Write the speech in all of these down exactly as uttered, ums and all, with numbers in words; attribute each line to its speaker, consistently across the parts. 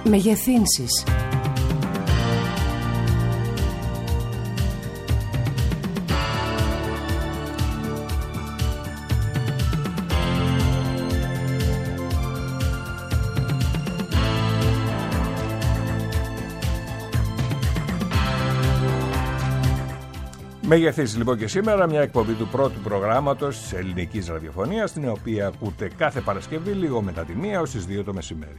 Speaker 1: Μεγεθύνσεις.
Speaker 2: Μεγεθύνσεις λοιπόν και σήμερα, μια εκπομπή του πρώτου προγράμματος της ελληνικής ραδιοφωνίας, την οποία ακούτε κάθε Παρασκευή λίγο μετά τη μία ως τις δύο το μεσημέρι.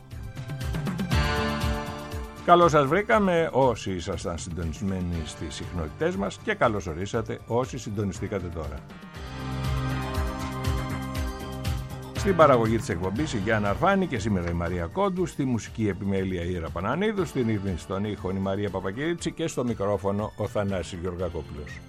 Speaker 2: Καλώς σας βρήκαμε όσοι ήσασταν συντονισμένοι στις συχνότητές μας και καλώς ορίσατε όσοι συντονιστήκατε τώρα. Στην παραγωγή της εκπομπής η Γιάννα Αρφάνη και σήμερα η Μαρία Κόντου, στη μουσική επιμέλεια η Ήρα Πανανίδου, στην ρύθμιση των ήχων η Μαρία Παπακυρίτσι και στο μικρόφωνο ο Θανάσης Γεωργακόπουλος.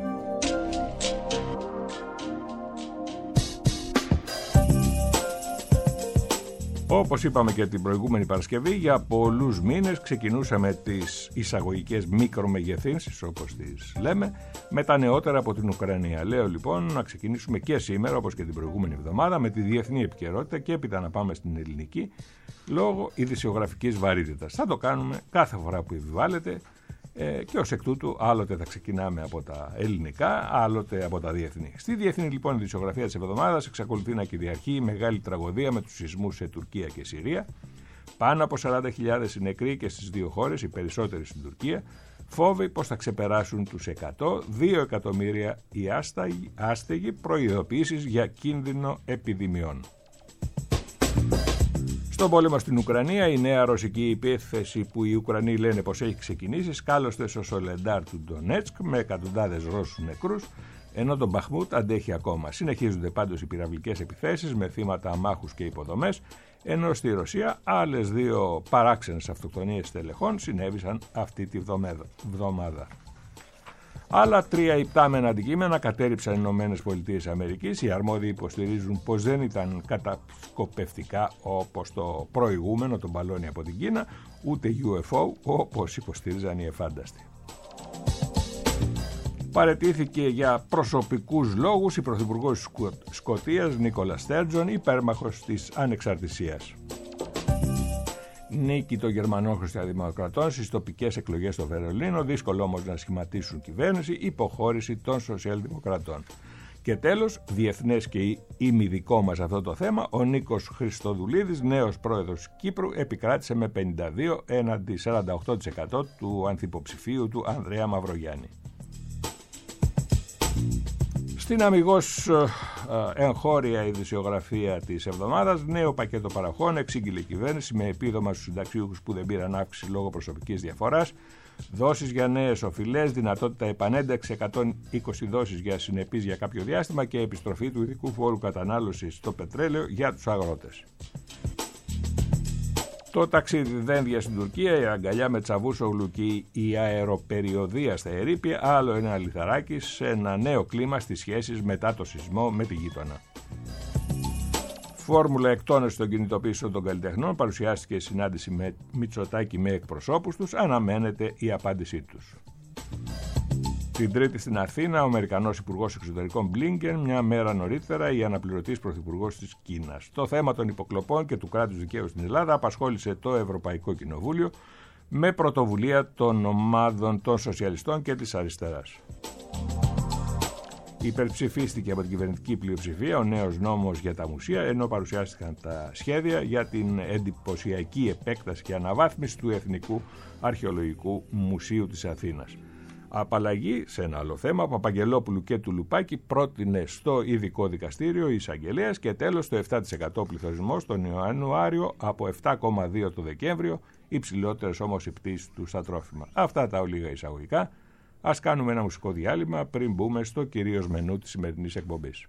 Speaker 2: Όπως είπαμε και την προηγούμενη Παρασκευή, για πολλούς μήνες ξεκινούσαμε τις εισαγωγικές μικρομεγεθύνσεις, όπως τις λέμε, με τα νεότερα από την Ουκρανία. Λέω λοιπόν να ξεκινήσουμε και σήμερα, όπως και την προηγούμενη εβδομάδα, με τη διεθνή επικαιρότητα και έπειτα να πάμε στην ελληνική, λόγω ειδησιογραφικής βαρύτητας. Θα το κάνουμε κάθε φορά που επιβάλλεται ε, και ως εκ τούτου άλλοτε θα ξεκινάμε από τα ελληνικά, άλλοτε από τα διεθνή. Στη διεθνή λοιπόν ειδησιογραφία της εβδομάδας εξακολουθεί να κυριαρχεί η μεγάλη τραγωδία με τους σεισμούς σε Τουρκία και Συρία. Πάνω από σαράντα χιλιάδες νεκροί και στις δύο χώρες, οι περισσότεροι στην Τουρκία. Φόβοι πως θα ξεπεράσουν τους εκατό, δύο εκατομμύρια οι άσταγοι, άστεγοι, προειδοποιήσεις για κίνδυνο επιδημιών. Στον πόλεμο στην Ουκρανία, η νέα ρωσική επίθεση που οι Ουκρανοί λένε πως έχει ξεκινήσει σκάλωσε στο Σολεντάρ του Ντονέτσκ με εκατοντάδες Ρώσους νεκρούς, ενώ το Μπαχμούτ αντέχει ακόμα. Συνεχίζονται πάντως οι πυραυλικές επιθέσεις με θύματα αμάχους και υποδομές, ενώ στη Ρωσία άλλες δύο παράξενες αυτοκτονίες τελεχών συνέβησαν αυτή τη βδομάδα. Άλλα τρία υπτάμενα αντικείμενα κατέριψαν οι Ηνωμένες Πολιτείες Αμερικής. Οι αρμόδιοι υποστηρίζουν πως δεν ήταν κατασκοπευτικά όπως το προηγούμενο, το μπαλόνι από την Κίνα, ούτε γιου εφ ο όπως υποστήριζαν οι εφάνταστοι. Παραιτήθηκε για προσωπικούς λόγους η Πρωθυπουργός της Σκωτίας, Νίκολα Στέρτζον, υπέρμαχος της ανεξαρτησίας. Νίκη των Γερμανών Χριστιανοδημοκρατών στις τοπικές εκλογές στο Βερολίνο, δύσκολο όμως να σχηματίσουν κυβέρνηση, υποχώρηση των Σοσιαλδημοκρατών. Και τέλος, διεθνές και ημιδικό μας αυτό το θέμα, ο Νίκος Χριστοδουλίδης, νέος πρόεδρος Κύπρου, επικράτησε με πενήντα δύο έναντι σαράντα οκτώ τοις εκατό του ανθυποψηφίου του Ανδρέα Μαυρογιάννη. Στην αμιγώς εγχώρια ειδησιογραφία της εβδομάδας, νέο πακέτο παραχών εξήγηλε η κυβέρνηση με επίδομα στους συνταξιούχους που δεν πήραν αύξηση λόγω προσωπικής διαφοράς, δόσεις για νέες οφειλές, δυνατότητα επανένταξη εκατόν είκοσι δόσεις για συνεπείς για κάποιο διάστημα και επιστροφή του ειδικού φόρου κατανάλωσης στο πετρέλαιο για τους αγρότες. Το ταξίδι δένδια στην Τουρκία, η αγκαλιά με Τσαβούσογλου και η αεροπεριοδία στα ερείπια, άλλο ένα λιθαράκι σε ένα νέο κλίμα στις σχέσεις μετά το σεισμό με τη γείτονα. Φόρμουλα εκτόνωση των κινητοποιήσεων των καλλιτεχνών, παρουσιάστηκε συνάντηση με Μητσοτάκη με εκπροσώπους τους, αναμένεται η απάντησή τους. Την Τρίτη στην Αθήνα, ο Αμερικανός Υπουργός Εξωτερικών Μπλίνκεν, μια μέρα νωρίτερα η αναπληρωτής Πρωθυπουργός της Κίνας. Το θέμα των υποκλοπών και του κράτους δικαίου στην Ελλάδα απασχόλησε το Ευρωπαϊκό Κοινοβούλιο με πρωτοβουλία των ομάδων των Σοσιαλιστών και της Αριστεράς. Υπερψηφίστηκε από την κυβερνητική πλειοψηφία ο νέος νόμος για τα μουσεία, ενώ παρουσιάστηκαν τα σχέδια για την εντυπωσιακή επέκταση και αναβάθμιση του Εθνικού Αρχαιολογικού Μουσείου της Αθήνας. Απαλλαγή σε ένα άλλο θέμα, Παπαγγελόπουλου και του Λουπάκη πρότεινε στο ειδικό δικαστήριο η εισαγγελέας και τέλος το επτά τοις εκατό πληθωρισμός τον Ιανουάριο από επτά κόμμα δύο το Δεκέμβριο, υψηλότερες όμως οι πτήσεις του στα τρόφιμα. Αυτά τα ολίγα εισαγωγικά. Ας κάνουμε ένα μουσικό διάλειμμα πριν μπούμε στο κυρίως μενού της σημερινής εκπομπής.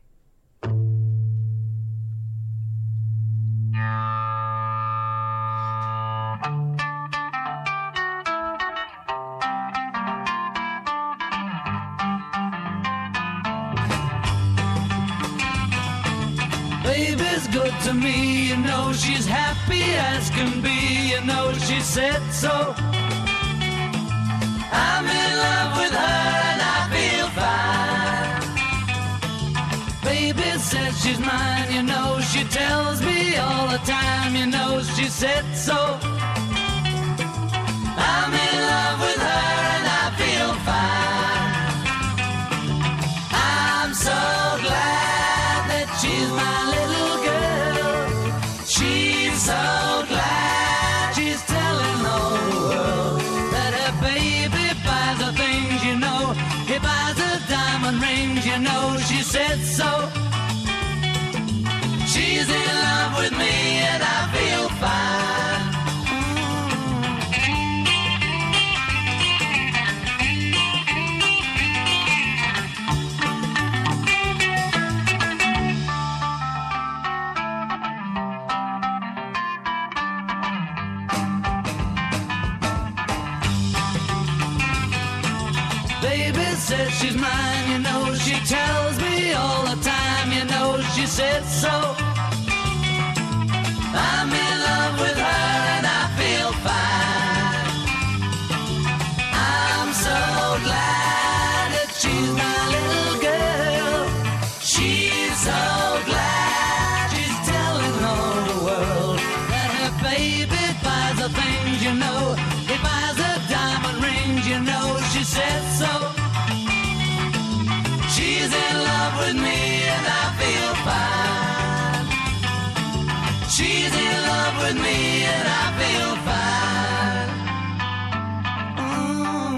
Speaker 3: Baby's good to me, you know she's happy as can be, you know she said so. I'm in love with her and I feel fine. Baby says she's mine, you know she tells me all the time, you know she said so. says she's mine, you know she tells me all the time, you know she says so. I'm in love with her and I feel fine. I'm so glad that she's my little girl. She's so glad she's telling all the world that her baby buys the things, you know. He buys her diamond rings, you know she says so. She's in love with me and I feel fine. She's in love with me and I feel fine. Mm.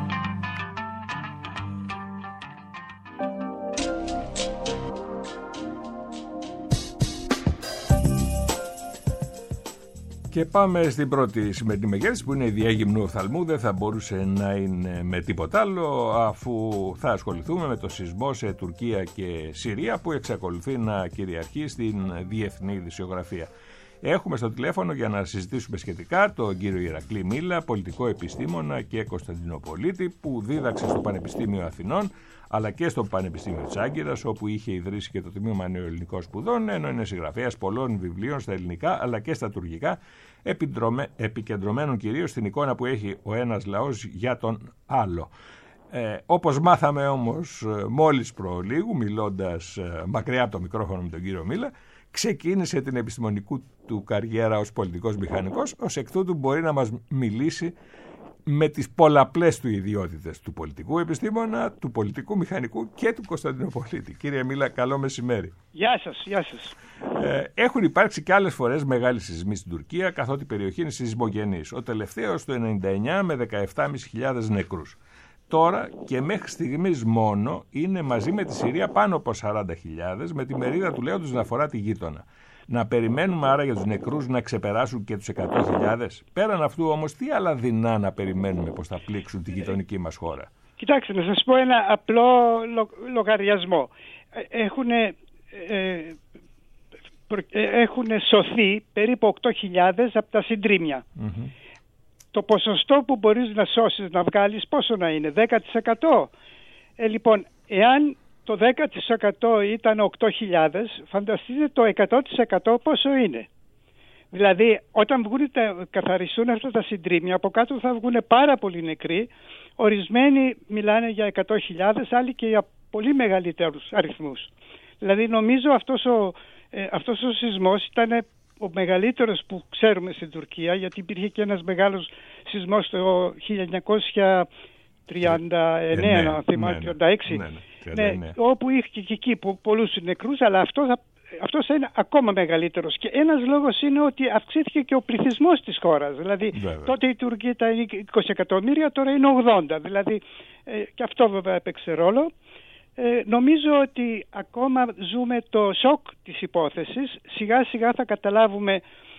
Speaker 2: Και πάμε στην πρώτη σημερινή μεγέθυνση που είναι η διάγυμνου οφθαλμού. Δεν θα μπορούσε να είναι με τίποτα άλλο, αφού θα ασχοληθούμε με το σεισμό σε Τουρκία και Συρία που εξακολουθεί να κυριαρχεί στην διεθνή ειδησιογραφία. Έχουμε στο τηλέφωνο για να συζητήσουμε σχετικά τον κύριο Ηρακλή Μήλα, πολιτικό επιστήμονα και Κωνσταντινοπολίτη, που δίδαξε στο Πανεπιστήμιο Αθηνών αλλά και στο Πανεπιστήμιο της Άγκυρας, όπου είχε ιδρύσει και το Τμήμα Νεοελληνικών Σπουδών, ενώ είναι συγγραφέας πολλών βιβλίων στα ελληνικά αλλά και στα τουρκικά, επικεντρωμένων κυρίως στην εικόνα που έχει ο ένας λαός για τον άλλο. Ε, όπως μάθαμε όμως μόλις προλίγου, μιλώντας ε, μακριά από το μικρόφωνο με τον κύριο Μήλα, ξεκίνησε την επιστημονικού του καριέρα ως πολιτικός μηχανικός, ως εκ τούτου μπορεί να μας μιλήσει με τις πολλαπλές του ιδιότητες του πολιτικού επιστήμονα, του πολιτικού μηχανικού και του Κωνσταντινοπολίτη. Κύριε Μήλα, καλό μεσημέρι.
Speaker 1: Γεια σας, γεια σας.
Speaker 2: Ε, έχουν υπάρξει και άλλες φορές μεγάλοι σεισμοί στην Τουρκία, καθότι η περιοχή είναι σεισμογενής. Ο τελευταίος το ενενήντα εννιά με δεκαεπτά χιλιάδες πεντακόσιους νεκρούς. Τώρα και μέχρι στιγμής μόνο είναι μαζί με τη Συρία πάνω από σαράντα χιλιάδες, με τη μερίδα του λέοντος να αφορά τη γείτονα. Να περιμένουμε άρα για τους νεκρούς να ξεπεράσουν και τους εκατό χιλιάδες. Πέραν αυτού όμως, τι άλλα δεινά να περιμένουμε πως θα πλήξουν τη γειτονική μας χώρα?
Speaker 1: Κοιτάξτε, να σας πω ένα απλό λο, λογαριασμό. Έχουν, ε, ε, έχουν σωθεί περίπου οκτώ χιλιάδες από τα συντρίμμια. Mm-hmm. Το ποσοστό που μπορείς να σώσεις, να βγάλεις, πόσο να είναι, δέκα τοις εκατό. Ε, λοιπόν, εάν το δέκα τοις εκατό ήταν οκτώ χιλιάδες, φανταστείτε το εκατό τοις εκατό πόσο είναι. Δηλαδή, όταν βγουν τα, καθαριστούν αυτά τα συντρίμμια, από κάτω θα βγουν πάρα πολλοί νεκροί. Ορισμένοι μιλάνε για εκατό χιλιάδες, άλλοι και για πολύ μεγαλύτερους αριθμούς. Δηλαδή, νομίζω αυτός ο, ε, αυτός ο σεισμός ήταν ο μεγαλύτερος που ξέρουμε στην Τουρκία, γιατί υπήρχε και ένας μεγάλος σεισμός το χίλια εννιακόσια τριάντα εννέα, ναι, αν θυμάμαι, τριάντα έξι, ναι, ναι, ναι, ναι, όπου είχε και εκεί πολλούς νεκρούς, αλλά αυτό θα, αυτός θα είναι ακόμα μεγαλύτερος. Και ένας λόγος είναι ότι αυξήθηκε και ο πληθυσμός της χώρας. Δηλαδή, βέβαια, τότε η Τουρκία ήταν είκοσι εκατομμύρια, τώρα είναι ογδόντα. Δηλαδή, ε, και αυτό βέβαια έπαιξε ρόλο. Ε, νομίζω ότι ακόμα ζούμε το σοκ της υπόθεσης. Σιγά σιγά θα καταλάβουμε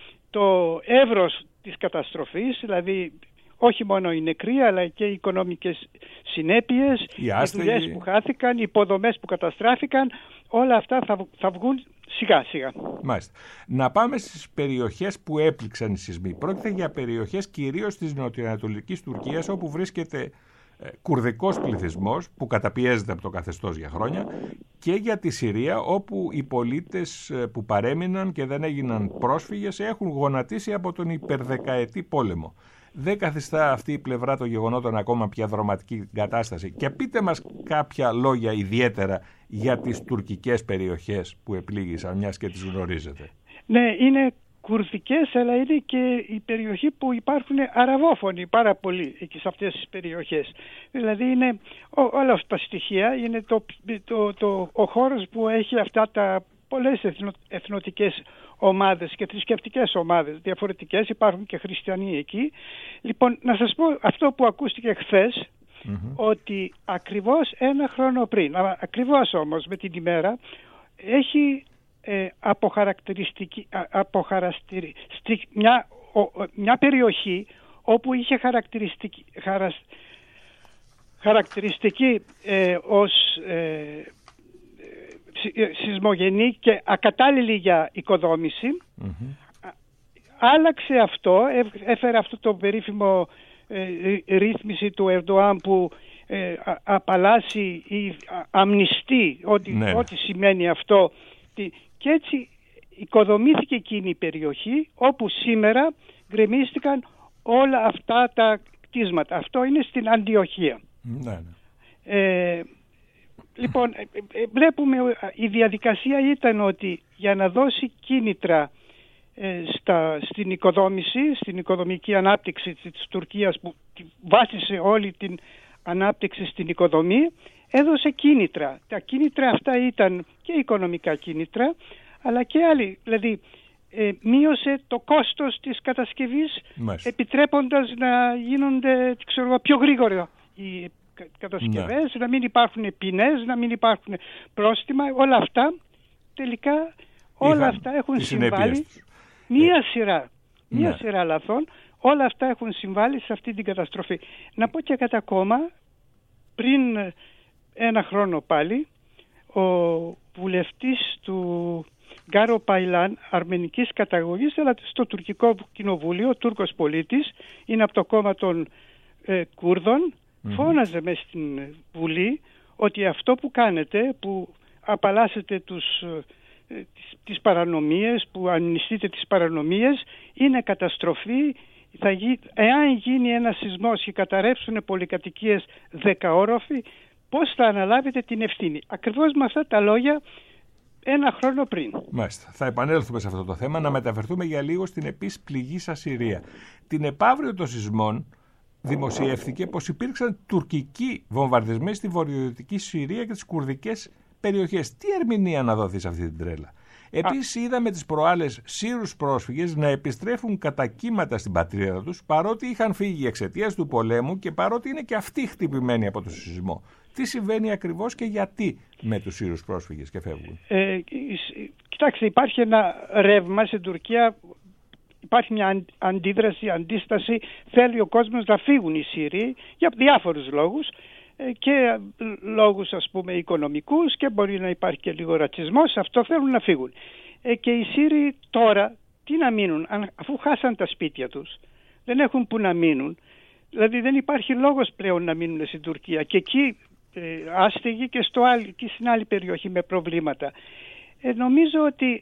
Speaker 1: το εύρος της καταστροφής, δηλαδή όχι μόνο οι νεκροί αλλά και οι οικονομικές συνέπειες, οι, οι δουλειές που χάθηκαν, οι υποδομές που καταστράφηκαν, όλα αυτά θα, θα βγουν σιγά σιγά.
Speaker 2: Μάλιστα. Να πάμε στις περιοχές που έπληξαν οι σεισμοί. Πρόκειται για περιοχές κυρίως της νοτιοανατολικής Τουρκίας, όπου βρίσκεται κουρδικός πληθυσμός που καταπιέζεται από το καθεστώς για χρόνια, και για τη Συρία, όπου οι πολίτες που παρέμειναν και δεν έγιναν πρόσφυγες έχουν γονατίσει από τον υπερδεκαετή πόλεμο. Δεν καθιστά αυτή η πλευρά των γεγονότων ακόμα πια δραματική κατάσταση? Και πείτε μας κάποια λόγια ιδιαίτερα για τις τουρκικές περιοχές που επλήγησαν, μιας και τις γνωρίζετε.
Speaker 1: Ναι, είναι κουρδικές, αλλά είναι και η περιοχή που υπάρχουν αραβόφωνοι πάρα πολύ εκεί σε αυτές τις περιοχές. Δηλαδή είναι όλα αυτά τα στοιχεία, είναι το, το, το, ο χώρος που έχει αυτά τα πολλές εθνο, εθνοτικές ομάδες και θρησκευτικές ομάδες διαφορετικές, υπάρχουν και χριστιανοί εκεί. Λοιπόν, να σας πω αυτό που ακούστηκε χθες, mm-hmm. ότι ακριβώς ένα χρόνο πριν, ακριβώς όμως με την ημέρα, έχει ε, αποχαρακτηριστική, αποχαρακτηριστική μια, ο, μια περιοχή όπου είχε χαρακτηριστική, χαρασ, χαρακτηριστική ε, ως ε, σεισμογενή και ακατάλληλη για οικοδόμηση. Mm-hmm. Άλλαξε αυτό, έφερε αυτό το περίφημο ε, ρύθμιση του Ερντοάν που ε, α, απαλλάσσει ή αμνηστεί, ό,τι,
Speaker 2: ναι.
Speaker 1: ό,τι σημαίνει αυτό. Και έτσι οικοδομήθηκε εκείνη η περιοχή όπου σήμερα γκρεμίστηκαν όλα αυτά τα κτίσματα. Αυτό είναι στην Αντιοχία.
Speaker 2: Ναι, ναι.
Speaker 1: Ε, λοιπόν, βλέπουμε η διαδικασία ήταν ότι για να δώσει κίνητρα ε, στα, στην οικοδόμηση, στην οικοδομική ανάπτυξη της Τουρκίας που βάσισε όλη την ανάπτυξη στην οικοδομή, έδωσε κίνητρα. Τα κίνητρα αυτά ήταν και οικονομικά κίνητρα, αλλά και άλλοι. Δηλαδή, ε, μείωσε το κόστος της κατασκευής, Μάλιστα. επιτρέποντας να γίνονται, ξέρω, πιο γρήγορα οι κατασκευές, ναι. να μην υπάρχουν ποινές, να μην υπάρχουν πρόστιμα. Όλα αυτά, τελικά, όλα Είχαν αυτά έχουν συμβάλει μία σειρά, μία ναι. σειρά λαθών. Όλα αυτά έχουν συμβάλει σε αυτή την καταστροφή. Να πω και κατά κόμμα, πριν ένα χρόνο πάλι, ο βουλευτής του Γκάρο Παϊλάν, αρμενικής καταγωγής, αλλά στο τουρκικό κοινοβούλιο, ο Τούρκος πολίτης, είναι από το κόμμα των ε, Κούρδων, mm-hmm. φώναζε μες στην Βουλή ότι αυτό που κάνετε, που απαλλάσσετε τους, ε, τις, τις παρανομίες, που αμνηστείτε τις παρανομίες, είναι καταστροφή. Θα γι... Εάν γίνει ένα σεισμός και καταρρεύσουν πολυκατοικίες δεκαόροφοι, πώς θα αναλάβετε την ευθύνη? Ακριβώς με αυτά τα λόγια ένα χρόνο πριν.
Speaker 2: Μάλιστα. Θα επανέλθουμε σε αυτό το θέμα, να μεταφερθούμε για λίγο στην επίσης πληγήσα Συρία. Την επαύριο των σεισμών δημοσιεύθηκε πως υπήρξαν τουρκικοί βομβαρδισμοί στη βορειοδυτική Συρία και τις κουρδικές περιοχές. Τι ερμηνεία να δοθεί σε αυτή την τρέλα? Επίσης είδαμε τις προάλλες Σύρους πρόσφυγες να επιστρέφουν κατά κύματα στην πατρίδα τους, παρότι είχαν φύγει εξαιτίας του πολέμου και παρότι είναι και αυτοί χτυπημένοι από το σεισμό. Τι συμβαίνει ακριβώς και γιατί με τους Σύρους πρόσφυγες και φεύγουν?
Speaker 1: Ε, κοιτάξτε, υπάρχει ένα ρεύμα στην Τουρκία, υπάρχει μια αντίδραση, αντίσταση, θέλει ο κόσμος να φύγουν οι Σύριοι για διάφορους λόγους, και λόγους, ας πούμε, οικονομικούς, και μπορεί να υπάρχει και λίγο ρατσισμός. Αυτό θέλουν να φύγουν. Ε, και οι Σύριοι τώρα τι να μείνουν, αφού χάσαν τα σπίτια τους, δεν έχουν που να μείνουν. Δηλαδή δεν υπάρχει λόγος πλέον να μείνουν στην Τουρκία, και εκεί ε, άστεγοι και, στο άλλη, και στην άλλη περιοχή με προβλήματα. Ε, νομίζω ότι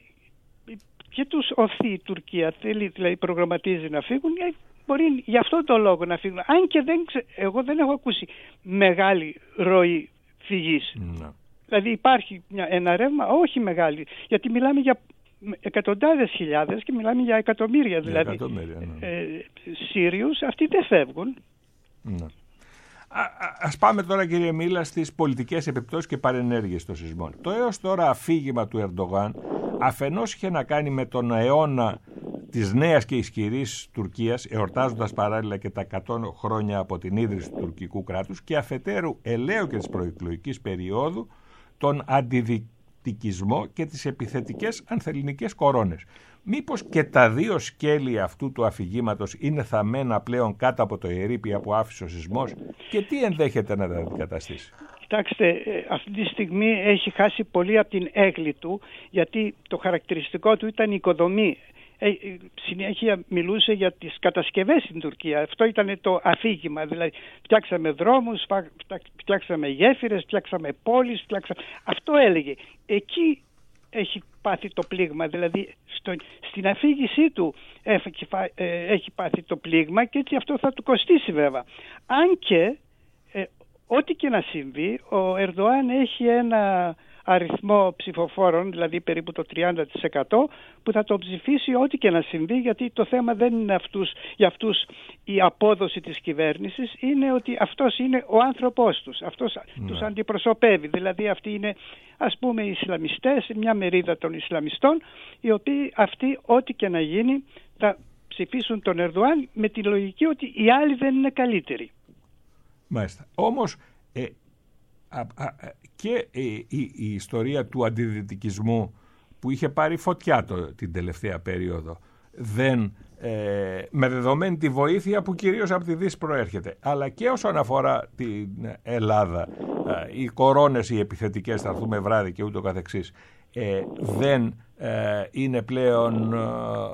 Speaker 1: και τους οθεί η Τουρκία, θέλει, δηλαδή προγραμματίζει να φύγουν, μπορεί γι' αυτό το λόγο να φύγουν. Αν και δεν ξε... εγώ δεν έχω ακούσει μεγάλη ροή φυγής. No. Δηλαδή υπάρχει μια, ένα ρεύμα, όχι μεγάλη, γιατί μιλάμε για εκατοντάδες χιλιάδες και μιλάμε για εκατομμύρια, δηλαδή εκατομμύρια, ναι. ε, Σύριους, αυτοί δεν φεύγουν.
Speaker 2: No. Α, ας πάμε τώρα, κύριε Μίλα, στις πολιτικές επιπτώσεις και παρενέργειες των σεισμών. Το έως τώρα αφήγημα του Ερντογάν αφενός είχε να κάνει με τον αιώνα της νέας και ισχυρής Τουρκίας, εορτάζοντας παράλληλα και τα εκατό χρόνια από την ίδρυση του τουρκικού κράτους, και αφετέρου ελαίου και της προεκλογικής περίοδου τον αντιδυτικισμό και τις επιθετικές ανθελληνικές κορώνες. Μήπως και τα δύο σκέλη αυτού του αφηγήματος είναι θαμμένα πλέον κάτω από το ερείπια που άφησε ο σεισμός, και τι ενδέχεται να τα αντικαταστήσει?
Speaker 1: Κοιτάξτε, αυτή τη στιγμή έχει χάσει πολύ από την έγκλη του, γιατί το χαρακτηριστικό του ήταν η οικοδομή. Ε, συνέχεια μιλούσε για τις κατασκευές στην Τουρκία. Αυτό ήταν το αφήγημα. Δηλαδή φτιάξαμε δρόμους, φτιάξαμε γέφυρες, φτιάξαμε πόλεις, φτιάξαμε... Αυτό έλεγε. Εκεί έχει πάθει το πλήγμα. Δηλαδή στο, στην αφήγησή του έχει, ε, έχει πάθει το πλήγμα, και έτσι αυτό θα του κοστίσει βέβαια. Αν και ε, ό,τι και να συμβεί, ο Ερντοάν έχει ένα αριθμό ψηφοφόρων, δηλαδή περίπου το τριάντα τοις εκατό, που θα το ψηφίσει ό,τι και να συμβεί, γιατί το θέμα δεν είναι αυτούς, για αυτούς η απόδοση της κυβέρνησης, είναι ότι αυτός είναι ο άνθρωπός τους, αυτός ναι. τους αντιπροσωπεύει. Δηλαδή αυτοί είναι, ας πούμε, οι Ισλαμιστές, μια μερίδα των Ισλαμιστών, οι οποίοι αυτοί ό,τι και να γίνει θα ψηφίσουν τον Ερντοάν με τη λογική ότι οι άλλοι δεν είναι καλύτεροι.
Speaker 2: Μάλιστα. Όμως ε, α, α, και η, η, η ιστορία του αντιδυτικισμού που είχε πάρει φωτιά το, την τελευταία περίοδο, δεν, ε, με δεδομένη τη βοήθεια που κυρίως από τη Δύση προέρχεται, αλλά και όσον αφορά την Ελλάδα, ε, οι κορώνες, οι επιθετικές, θα έρθουμε βράδυ και ούτω καθεξής, ε, δεν ε, είναι πλέον ε,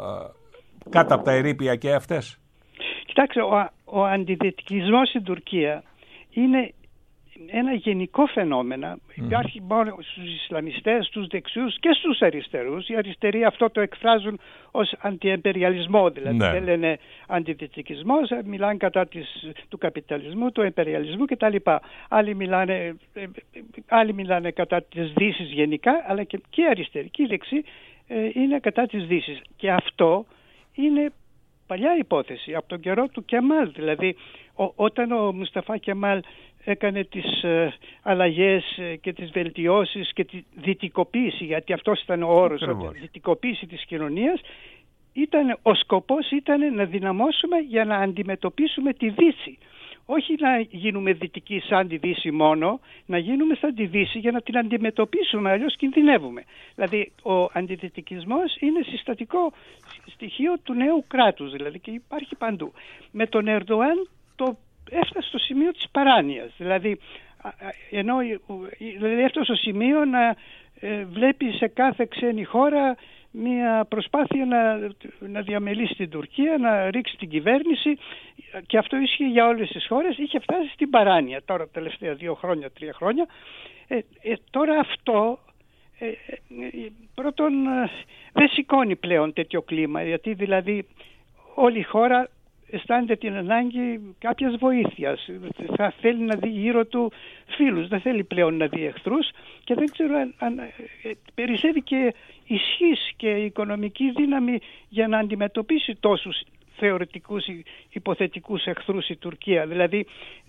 Speaker 2: κάτω από τα ερείπια και αυτές?
Speaker 1: Κοιτάξτε, ο, ο αντιδυτικισμός στην Τουρκία είναι ένα γενικό φαινόμενο. Mm. Υπάρχει μόνο στους Ισλαμιστές, στους δεξιούς και στους αριστερούς. Οι αριστεροί αυτό το εκφράζουν ως αντιεμπεριαλισμό, δηλαδή ναι. δεν λένε αντιδυτικισμό, μιλάνε κατά της, του καπιταλισμού, του εμπεριαλισμού κτλ. Άλλοι μιλάνε, άλλοι μιλάνε κατά της Δύσης γενικά, αλλά και, και αριστεροί και δεξιοί ε, είναι κατά της Δύσης. Και αυτό είναι παλιά υπόθεση, από τον καιρό του Κεμάλ. Δηλαδή, ο, όταν ο Μουσταφά Κεμάλ έκανε τις ε, αλλαγές ε, και τις βελτιώσεις και τη δυτικοποίηση, γιατί αυτός ήταν ο όρος, η δυτικοποίηση της κοινωνίας, ήταν, ο σκοπός ήταν να δυναμώσουμε για να αντιμετωπίσουμε τη Δύση. Όχι να γίνουμε δυτικοί σαν τη Δύση μόνο, να γίνουμε σαν τη Δύση για να την αντιμετωπίσουμε, αλλιώς κινδυνεύουμε. Δηλαδή ο αντιδυτικισμός είναι συστατικό στοιχείο του νέου κράτους, δηλαδή, και υπάρχει παντού. Με τον Ερντοάν το έφτασε στο σημείο της παράνοιας, δηλαδή, ενώ, δηλαδή έφτασε στο σημείο να ε, βλέπει σε κάθε ξένη χώρα μια προσπάθεια να, να διαμελήσει την Τουρκία, να ρίξει την κυβέρνηση, και αυτό ίσχυε για όλες τις χώρες. Είχε φτάσει στην παράνοια τώρα τα τελευταία δύο χρόνια, τρία χρόνια. Ε, ε, τώρα αυτό ε, ε, πρώτον ε, δεν σηκώνει πλέον τέτοιο κλίμα, γιατί δηλαδή όλη η χώρα αισθάνεται την ανάγκη κάποιας βοήθειας. Θα θέλει να δει γύρω του φίλους, δεν θέλει πλέον να δει εχθρούς, και δεν ξέρω αν, αν ε, περισσεύει και ισχύς και οικονομική δύναμη για να αντιμετωπίσει τόσους θεωρητικούς υποθετικούς εχθρούς η Τουρκία. Δηλαδή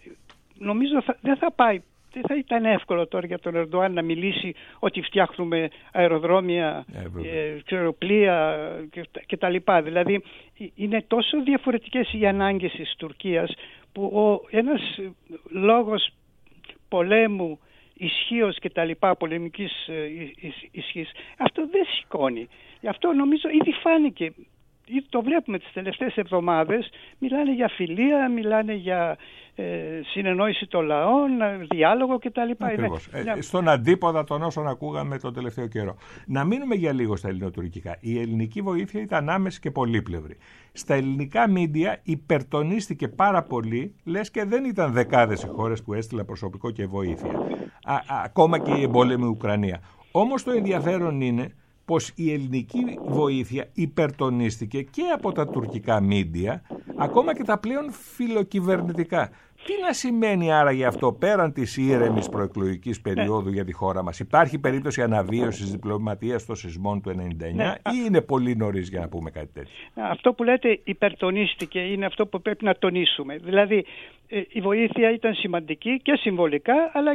Speaker 1: νομίζω θα, δεν θα πάει, δεν θα ήταν εύκολο τώρα για τον Ερντοάν να μιλήσει ότι φτιάχνουμε αεροδρόμια, ε, ξέρω, πλοία και, και τα λοιπά. Δηλαδή είναι τόσο διαφορετικές οι ανάγκες της Τουρκίας, που ο, ένας λόγος πολέμου, ισχύος και τα λοιπά, πολεμικής ε, ισχύς, αυτό δεν σηκώνει. Γι' αυτό νομίζω ήδη φάνηκε, ήδη το βλέπουμε τις τελευταίες εβδομάδες, μιλάνε για φιλία, μιλάνε για ε, συνεννόηση των λαών, διάλογο κτλ.
Speaker 2: Ακριβώς.
Speaker 1: Είναι,
Speaker 2: ε, στον αντίποδα των όσων ακούγαμε τον τελευταίο καιρό. Να μείνουμε για λίγο στα ελληνοτουρκικά. Η ελληνική βοήθεια ήταν άμεση και πολύπλευρη. Στα ελληνικά μίντια υπερτονίστηκε πάρα πολύ, λες και δεν ήταν δεκάδες οι χώρες που έστειλαν προσωπικό και βοήθεια. Α, α, ακόμα και η εμπόλεμη Ουκρανία. Όμως το ενδιαφέρον είναι πως η ελληνική βοήθεια υπερτονίστηκε και από τα τουρκικά μίντια, ακόμα και τα πλέον φιλοκυβερνητικά. Τι να σημαίνει άραγε αυτό πέραν της ήρεμης προεκλογικής περίοδου για τη χώρα μας? Υπάρχει περίπτωση αναβίωσης διπλωματίας των σεισμών του ενενήντα εννιά, ναι, ή είναι πολύ νωρίς για να πούμε κάτι τέτοιο?
Speaker 1: Αυτό που λέτε υπερτονίστηκε είναι αυτό που πρέπει να τονίσουμε. Δηλαδή η βοήθεια ήταν σημαντική και συμβολικά, αλλά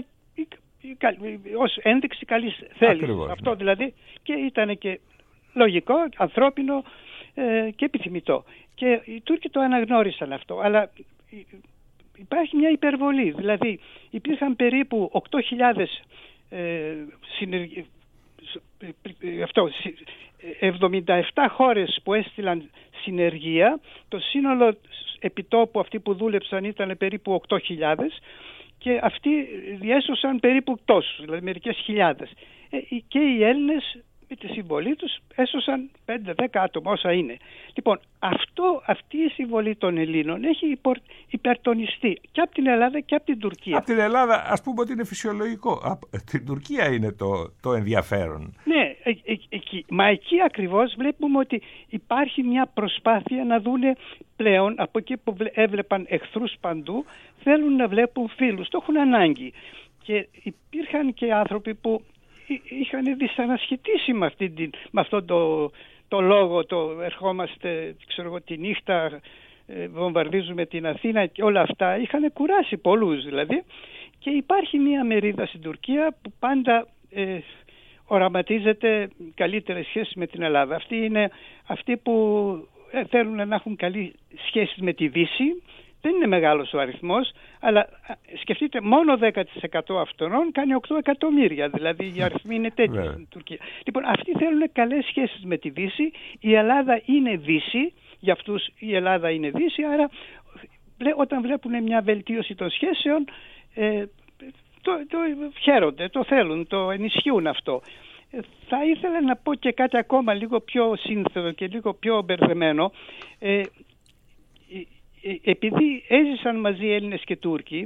Speaker 1: ως ένδειξη καλής θέλησης. Αυτό ναι. Δηλαδή, και ήταν και λογικό, ανθρώπινο ε, και επιθυμητό. Και οι Τούρκοι το αναγνώρισαν αυτό. Αλλά υπάρχει μια υπερβολή. Δηλαδή υπήρχαν περίπου οκτώ χιλιάδες ε, συνεργ... αυτό, εβδομήντα επτά χώρες που έστειλαν συνεργεία. Το σύνολο επιτόπου αυτοί που δούλεψαν ήταν περίπου οκτώ χιλιάδες. Και αυτοί διέσωσαν περίπου τόσους, δηλαδή μερικές χιλιάδες. Ε, και οι Έλληνες με τη συμβολή τους έσωσαν πέντε δέκα άτομα, όσα είναι. Λοιπόν, αυτό, αυτή η συμβολή των Ελλήνων έχει υπο, υπερτονιστεί και από την Ελλάδα και από την Τουρκία.
Speaker 2: Από την Ελλάδα ας πούμε ότι είναι φυσιολογικό. Από την Τουρκία είναι το, το ενδιαφέρον.
Speaker 1: Ναι, ε, ε, εκεί, μα εκεί ακριβώς βλέπουμε ότι υπάρχει μια προσπάθεια να δούνε πλέον, από εκεί που έβλεπαν εχθρούς παντού, θέλουν να βλέπουν φίλους, το έχουν ανάγκη. Και υπήρχαν και άνθρωποι που είχαν δυσανασχετήσει με, αυτή την, με αυτόν το, το λόγο, το ερχόμαστε ξέρω εγώ, τη νύχτα, ε, βομβαρδίζουμε την Αθήνα και όλα αυτά, είχαν κουράσει πολλούς δηλαδή. Και υπάρχει μια μερίδα στην Τουρκία που πάντα ε, οραματίζεται καλύτερες σχέσεις με την Ελλάδα. Αυτοί είναι αυτοί που ε, θέλουν να έχουν καλή σχέση με τη Δύση. Δεν είναι μεγάλος ο αριθμός, αλλά σκεφτείτε μόνο δέκα τοις εκατό αυτών κάνει οκτώ εκατομμύρια, δηλαδή οι αριθμοί είναι τέτοιοι στην Τουρκία. Λοιπόν, αυτοί θέλουν καλές σχέσεις με τη Δύση, η Ελλάδα είναι Δύση, για αυτούς η Ελλάδα είναι Δύση, άρα όταν βλέπουν μια βελτίωση των σχέσεων ε, το, το χαίρονται, το θέλουν, το ενισχύουν αυτό. Θα ήθελα να πω και κάτι ακόμα λίγο πιο σύνθετο και λίγο πιο μπερδεμένο. Ε, επειδή έζησαν μαζί Έλληνες και Τούρκοι,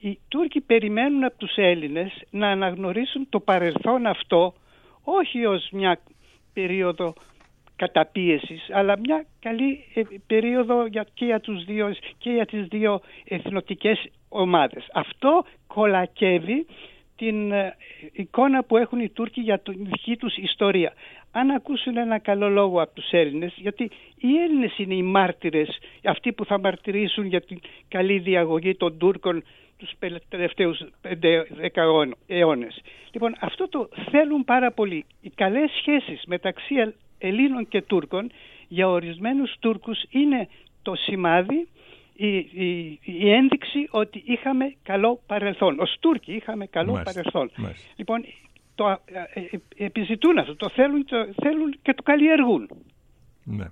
Speaker 1: οι Τούρκοι περιμένουν από τους Έλληνες να αναγνωρίσουν το παρελθόν αυτό, όχι ως μια περίοδο καταπίεσης, αλλά μια καλή περίοδο για, και, για τους δύο, και για τις δύο εθνοτικές ομάδες. Αυτό κολακεύει την ε, εικόνα που έχουν οι Τούρκοι για την δική τους ιστορία. Αν ακούσουν ένα καλό λόγο από τους Έλληνες, γιατί οι Έλληνες είναι οι μάρτυρες, αυτοί που θα μαρτυρήσουν για την καλή διαγωγή των Τούρκων τους τελευταίους πέντε δέκα αιώνες. Λοιπόν, αυτό το θέλουν πάρα πολύ. Οι καλές σχέσεις μεταξύ Ελλήνων και Τούρκων για ορισμένους Τούρκους είναι το σημάδι, η, η, η ένδειξη ότι είχαμε καλό παρελθόν. Ως Τούρκοι είχαμε καλό μάλιστα, παρελθόν. Μάλιστα. Λοιπόν, το ε, ε, επιζητούν αυτό, το θέλουν, το θέλουν και το καλλιεργούν.
Speaker 2: Ναι.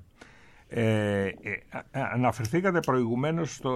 Speaker 2: Ε, ε, αναφερθήκατε προηγουμένως στο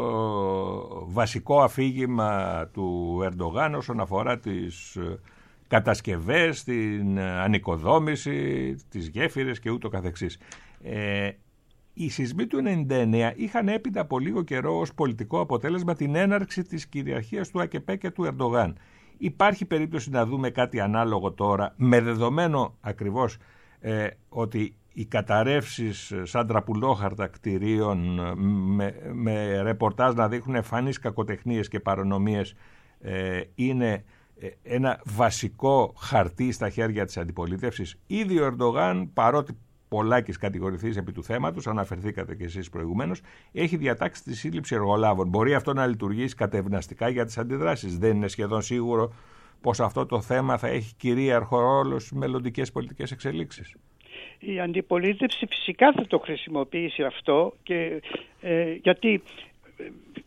Speaker 2: βασικό αφήγημα του Ερντογάν όσον αφορά τις κατασκευές, την ανοικοδόμηση, τις γέφυρες και ούτω καθεξής. Ε, οι σεισμοί του ενενήντα εννέα είχαν έπειτα από λίγο καιρό ως πολιτικό αποτέλεσμα την έναρξη της κυριαρχίας του ΑΚΕΠΕ και του Ερντογάν. Υπάρχει περίπτωση να δούμε κάτι ανάλογο τώρα, με δεδομένο ακριβώς ε, ότι οι καταρρεύσεις σαν τραπουλόχαρτα κτηρίων με, με ρεπορτάζ να δείχνουν εμφανείς κακοτεχνίες και παρανομίες ε, είναι ένα βασικό χαρτί στα χέρια της αντιπολίτευσης. Ήδη ο Ερντογάν, παρότι πολλάκις κατηγορηθείς επί του θέματος, αναφερθήκατε και εσείς προηγουμένως, έχει διατάξει τη σύλληψη εργολάβων. Μπορεί αυτό να λειτουργήσει κατευναστικά για τις αντιδράσεις? Δεν είναι σχεδόν σίγουρο πως αυτό το θέμα θα έχει κυρίαρχο ρόλο στις μελλοντικές πολιτικές εξελίξεις?
Speaker 1: Η αντιπολίτευση φυσικά θα το χρησιμοποιήσει αυτό, και, ε, γιατί ε,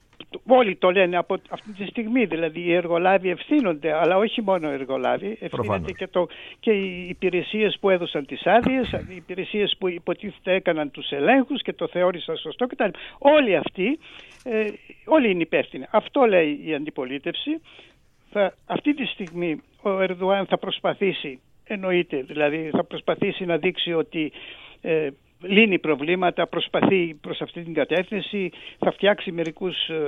Speaker 1: όλοι το λένε από αυτή τη στιγμή, δηλαδή οι εργολάβοι ευθύνονται, αλλά όχι μόνο οι εργολάβοι, ευθύνονται και, το, και οι υπηρεσίες που έδωσαν τις άδειες, οι υπηρεσίες που υποτίθεται έκαναν τους ελέγχους και το θεώρησαν σωστό κτλ. Όλοι αυτοί, ε, όλοι είναι υπεύθυνοι. Αυτό λέει η αντιπολίτευση. Θα, αυτή τη στιγμή ο Ερντογάν θα προσπαθήσει, εννοείται, δηλαδή θα προσπαθήσει να δείξει ότι ε, λύνει προβλήματα, προσπαθεί προς αυτή την κατεύθυνση, θα φτιάξει μερικούς, ε,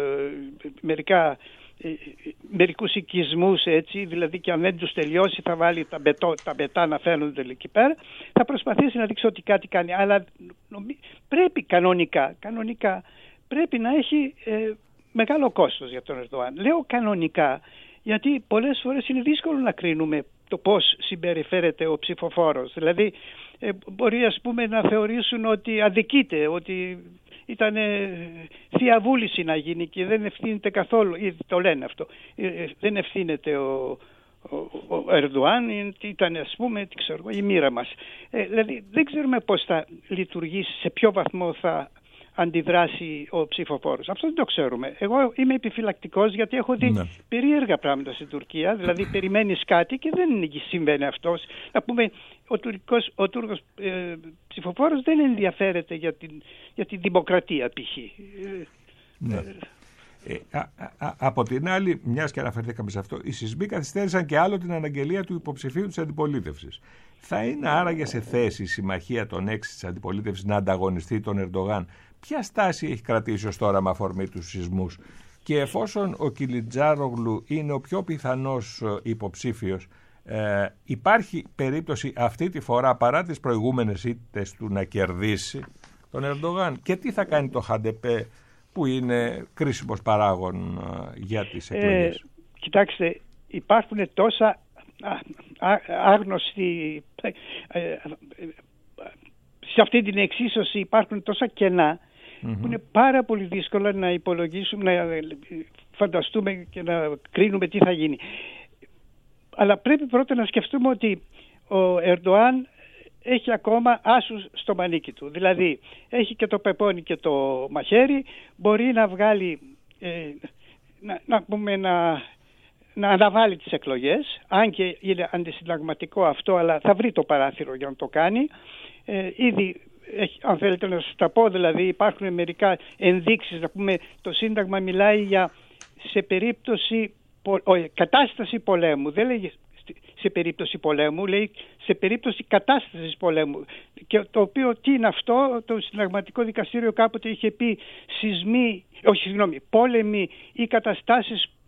Speaker 1: μερικά, ε, μερικούς οικισμούς, έτσι, δηλαδή και αν δεν τους τελειώσει θα βάλει τα, μπετό, τα μπετά να φαίνονται εκεί πέρα, θα προσπαθήσει να δείξει ότι κάτι κάνει, αλλά νομί, πρέπει κανονικά, κανονικά πρέπει να έχει ε, μεγάλο κόστος για τον Ερντογάν. Λέω κανονικά, γιατί πολλές φορές είναι δύσκολο να κρίνουμε το πώς συμπεριφέρεται ο ψηφοφόρος. Δηλαδή ε, μπορεί, ας πούμε, να θεωρήσουν ότι αδικείται, ότι ήταν ε, θεία βούληση να γίνει και δεν ευθύνεται καθόλου, ή το λένε αυτό, ε, δεν ευθύνεται ο, ο, ο Ερντογάν, ήταν, ας πούμε, τι ξέρω, η μοίρα μας. Ε, δηλαδή δεν ξέρουμε πώς θα λειτουργήσει, σε ποιο βαθμό θα αντιδράσει ο ψηφοφόρος. Αυτό δεν το ξέρουμε. Εγώ είμαι επιφυλακτικός, γιατί έχω δει ναι. περίεργα πράγματα στην Τουρκία. Δηλαδή περιμένεις κάτι και δεν συμβαίνει αυτό. Να πούμε, ο, τουρκικός, ο Τούρκος ε, ψηφοφόρος δεν ενδιαφέρεται για την, για την δημοκρατία π.χ.
Speaker 2: Ναι. Ε, ε, α, α, από την άλλη, μιας και αναφερθήκαμε σε αυτό, οι σεισμοί καθυστέρησαν και άλλο την αναγγελία του υποψηφίου της αντιπολίτευσης. Θα είναι άραγε σε θέση η συμμαχία των έξι της αντιπολίτευσης να ανταγωνιστεί τον Ερντογάν? Ποια στάση έχει κρατήσει ως τώρα με αφορμή τους σεισμούς? Και εφόσον ο Κιλιτζάρογλου είναι ο πιο πιθανός υποψήφιος, ε, υπάρχει περίπτωση αυτή τη φορά, παρά τις προηγούμενες ήττες του, να κερδίσει τον Ερντογάν? Και τι θα κάνει το Χαντεπέ, που είναι κρίσιμος παράγων για τις εκλογές? Ε,
Speaker 1: κοιτάξτε, υπάρχουν τόσα άγνωστοι, σε αυτή την εξίσωση υπάρχουν τόσα κενά, mm-hmm. που είναι πάρα πολύ δύσκολο να υπολογίσουμε, να φανταστούμε και να κρίνουμε τι θα γίνει. Αλλά πρέπει πρώτα να σκεφτούμε ότι ο Ερντογάν έχει ακόμα άσους στο μανίκι του. Δηλαδή έχει και το πεπόνι και το μαχαίρι, μπορεί να βγάλει, ε, να, να πούμε να... να αναβάλει τις εκλογές, αν και είναι αντισυνταγματικό αυτό, αλλά θα βρει το παράθυρο για να το κάνει. Ε, ήδη, έχει, αν θέλετε να σας τα πω, δηλαδή υπάρχουν μερικά ενδείξεις, να πούμε, το Σύνταγμα μιλάει για σε περίπτωση, ο, κατάσταση πολέμου, δεν λέει σε περίπτωση πολέμου, λέει σε περίπτωση κατάστασης πολέμου. Και το οποίο, τι είναι αυτό? Το Συνταγματικό Δικαστήριο κάποτε είχε πει σεισμοί, όχι συγγνώμη, πόλεμοι ή καταστάσεις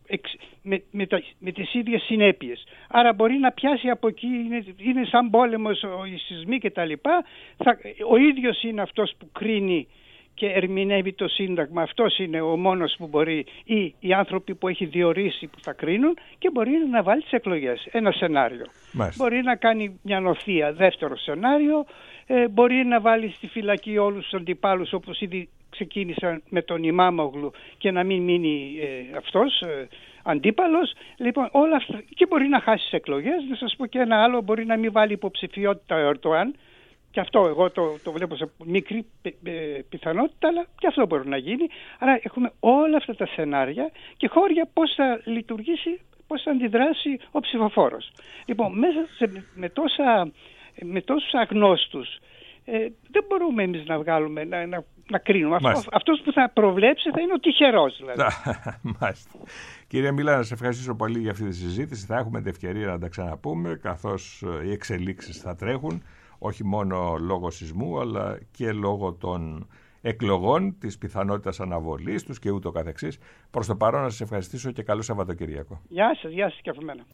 Speaker 1: με, με, τα, με τις ίδιες συνέπειες. Άρα μπορεί να πιάσει από εκεί, είναι, είναι σαν πόλεμος οι σεισμοί και τα λοιπά. Θα, ο ίδιος είναι αυτός που κρίνει και ερμηνεύει το Σύνταγμα. Αυτός είναι ο μόνος που μπορεί, ή οι άνθρωποι που έχει διορίσει που θα κρίνουν, και μπορεί να βάλει τις εκλογές. Ένα σενάριο. Μάλιστα. Μπορεί να κάνει μια νοθεία. Δεύτερο σενάριο. Ε, μπορεί να βάλει στη φυλακή όλους τους αντιπάλους, όπως ήδη ξεκίνησαν με τον Ιμάμογλου, και να μην μείνει ε, αυτός ε, αντίπαλος. Λοιπόν, όλα αυτά. Και μπορεί να χάσει τις εκλογές. Να σας πω και ένα άλλο. Μπορεί να μην βάλει υποψηφιότητα ο Ερντοάν. Και αυτό εγώ το, το βλέπω σε μικρή πιθανότητα, αλλά και αυτό μπορεί να γίνει. Άρα έχουμε όλα αυτά τα σενάρια και χώρια πώς θα λειτουργήσει, πώς θα αντιδράσει ο ψηφοφόρος. Λοιπόν, μέσα σε, με, τόσα, με τόσους αγνώστους ε, δεν μπορούμε εμείς να βγάλουμε, να, να, να κρίνουμε. Αυτό, αυτός που θα προβλέψει θα είναι ο τυχερός. Δηλαδή.
Speaker 2: Μάλιστα. Κύριε Μίλα, να σε ευχαριστήσω πολύ για αυτή τη συζήτηση. Θα έχουμε την ευκαιρία να τα ξαναπούμε, καθώς οι εξελίξεις θα τρέχουν. Όχι μόνο λόγω σεισμού, αλλά και λόγω των εκλογών, της πιθανότητας αναβολής τους και ούτω καθεξής. Προς το παρόν να σας ευχαριστήσω και καλό Σαββατοκυριακό.
Speaker 1: Γεια σας, γεια σας και από μένα.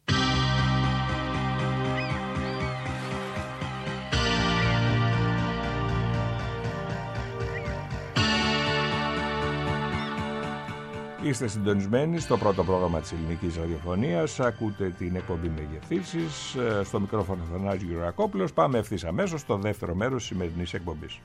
Speaker 2: Είστε συντονισμένοι στο πρώτο πρόγραμμα της ελληνικής ραδιοφωνίας. Ακούτε την εκπομπή Μεγεθύσεις. Στο μικρόφωνο Θανάσης Γεωργακόπουλος. Πάμε ευθύς αμέσως στο δεύτερο μέρος της σημερινής εκπομπής.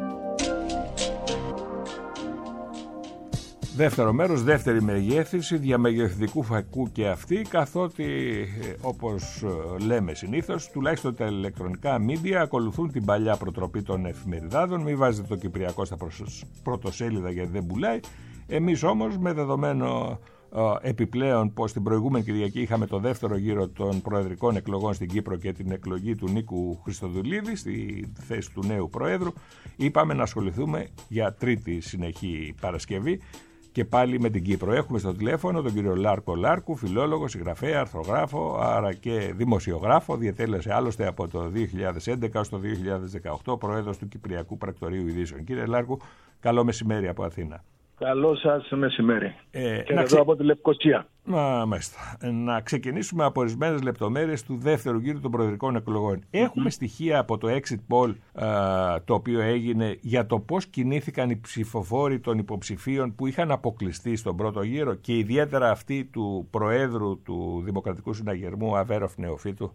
Speaker 2: Δεύτερο μέρος, δεύτερη μεγέθυνση διαμεγεθυντικού φακού και αυτή, καθότι όπως λέμε συνήθως, τουλάχιστον τα ηλεκτρονικά μίντια ακολουθούν την παλιά προτροπή των εφημεριδάδων. Μην βάζετε το Κυπριακό στα πρωτοσέλιδα γιατί δεν πουλάει. Εμείς όμως, με δεδομένο ε, επιπλέον πως την προηγούμενη Κυριακή είχαμε το δεύτερο γύρο των προεδρικών εκλογών στην Κύπρο και την εκλογή του Νίκου Χριστοδουλίδη στη θέση του νέου Προέδρου, είπαμε να ασχοληθούμε για τρίτη συνεχή Παρασκευή και πάλι με την Κύπρο. Έχουμε στο τηλέφωνο τον κύριο Λάρκο Λάρκου, φιλόλογο, συγγραφέα, αρθρογράφο, άρα και δημοσιογράφο. Διετέλεσε άλλωστε από το δύο χιλιάδες έντεκα ως το δύο χιλιάδες δεκαοκτώ πρόεδρος του Κυπριακού Πρακτορείου Ειδήσεων. Κύριε Λάρκου, καλό μεσημέρι από Αθήνα.
Speaker 4: Καλό σας μεσημέρι.
Speaker 2: Ε,
Speaker 4: και εδώ ξε... από τη Λευκοσία.
Speaker 2: Μα, μάλιστα. Να ξεκινήσουμε από ορισμένες λεπτομέρειες του δεύτερου γύρου των προεδρικών εκλογών. Έχουμε mm-hmm. στοιχεία από το exit poll α, το οποίο έγινε για το πώς κινήθηκαν οι ψηφοφόροι των υποψηφίων που είχαν αποκλειστεί στον πρώτο γύρο και ιδιαίτερα αυτοί του Προέδρου του Δημοκρατικού Συναγερμού Αβέροφ Νεοφύτου.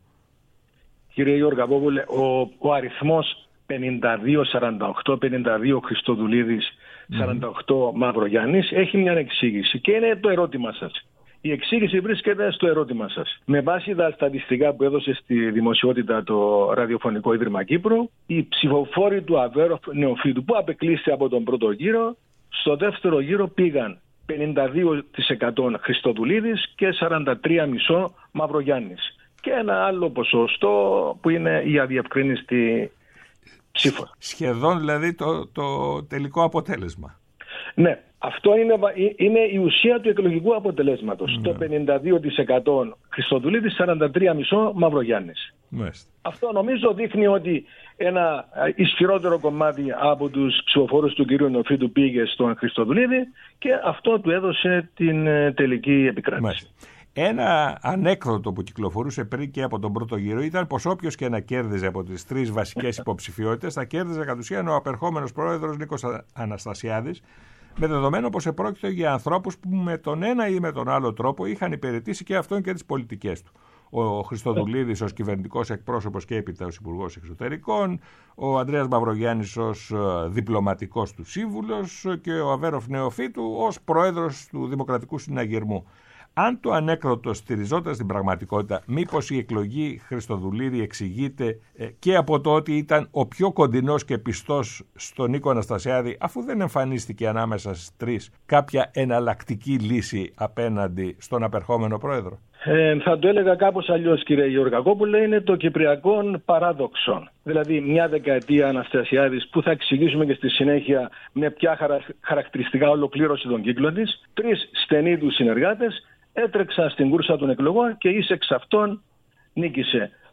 Speaker 4: Κύριε Γεωργαπόπουλε, ο, ο αριθμός πενήντα δύο σαράντα οκτώ, πενήντα δύο Χριστοδουλίδης, σαράντα οκτώ mm-hmm. Μαυρογιάννης έχει μια εξήγηση και είναι το ερώτημα σας. Η εξήγηση βρίσκεται στο ερώτημα σας. Με βάση τα στατιστικά που έδωσε στη δημοσιότητα το Ραδιοφωνικό Ίδρυμα Κύπρου, οι ψηφοφόροι του Αβέροφ Νεοφύτου που απεκλείστηκε από τον πρώτο γύρο, στο δεύτερο γύρο πήγαν πενήντα δύο τοις εκατό Χριστοδουλίδης και σαράντα τρία κόμμα πέντε τοις εκατό Μαυρογιάννης. Και ένα άλλο ποσοστό που είναι η αδιευκρίνηστη ψήφο.
Speaker 2: Σχεδόν δηλαδή το, το τελικό αποτέλεσμα.
Speaker 4: Ναι, αυτό είναι, είναι η ουσία του εκλογικού αποτελέσματος. Mm. Το πενήντα δύο τοις εκατό Χριστοδουλίδης, σαράντα τρία κόμμα πέντε τοις εκατό Μαυρογιάννης. Mm. Αυτό νομίζω δείχνει ότι ένα ισχυρότερο κομμάτι από τους ψηφοφόρους του κ. Νεοφύτου πήγε στον Χριστοδουλίδη και αυτό του έδωσε την τελική επικράτηση. Mm.
Speaker 2: Ένα ανέκδοτο που κυκλοφορούσε πριν και από τον πρώτο γύρο ήταν πως όποιος και να κέρδιζε από τις τρεις βασικές υποψηφιότητες θα κέρδιζε κατ' ουσίαν ο απερχόμενος πρόεδρος Νίκος Αναστασιάδης, με δεδομένο πως επρόκειτο για ανθρώπους που με τον ένα ή με τον άλλο τρόπο είχαν υπηρετήσει και αυτόν και τις πολιτικές του. Ο Χριστοδουλίδης ως κυβερνητικός εκπρόσωπος και έπειτα ως Υπουργός Εξωτερικών, ο Ανδρέας Μαυρογιάννης ως διπλωματικός του σύμβουλος και ο Αβέροφ Νεοφύτου ως πρόεδρος του Δημοκρατικού Συναγερμού. Αν το ανέκδοτο στηριζόταν στην πραγματικότητα, μήπως η εκλογή Χριστοδουλίδη εξηγείται ε, και από το ότι ήταν ο πιο κοντινός και πιστός στον Νίκο Αναστασιάδη, αφού δεν εμφανίστηκε ανάμεσα στις τρεις κάποια εναλλακτική λύση απέναντι στον απερχόμενο πρόεδρο?
Speaker 4: Ε, θα το έλεγα κάπως αλλιώς, κύριε Γεωργακόπουλε, είναι το κυπριακό παράδοξο. Δηλαδή μια δεκαετία Αναστασιάδης που θα εξηγήσουμε και στη συνέχεια με ποια χαρα... χαρακτηριστικά ολοκλήρωσε τον κύκλο της. Τρεις στενοί του συνεργάτες έτρεξαν στην κούρσα των εκλογών και εις εξ αυτών νίκησε.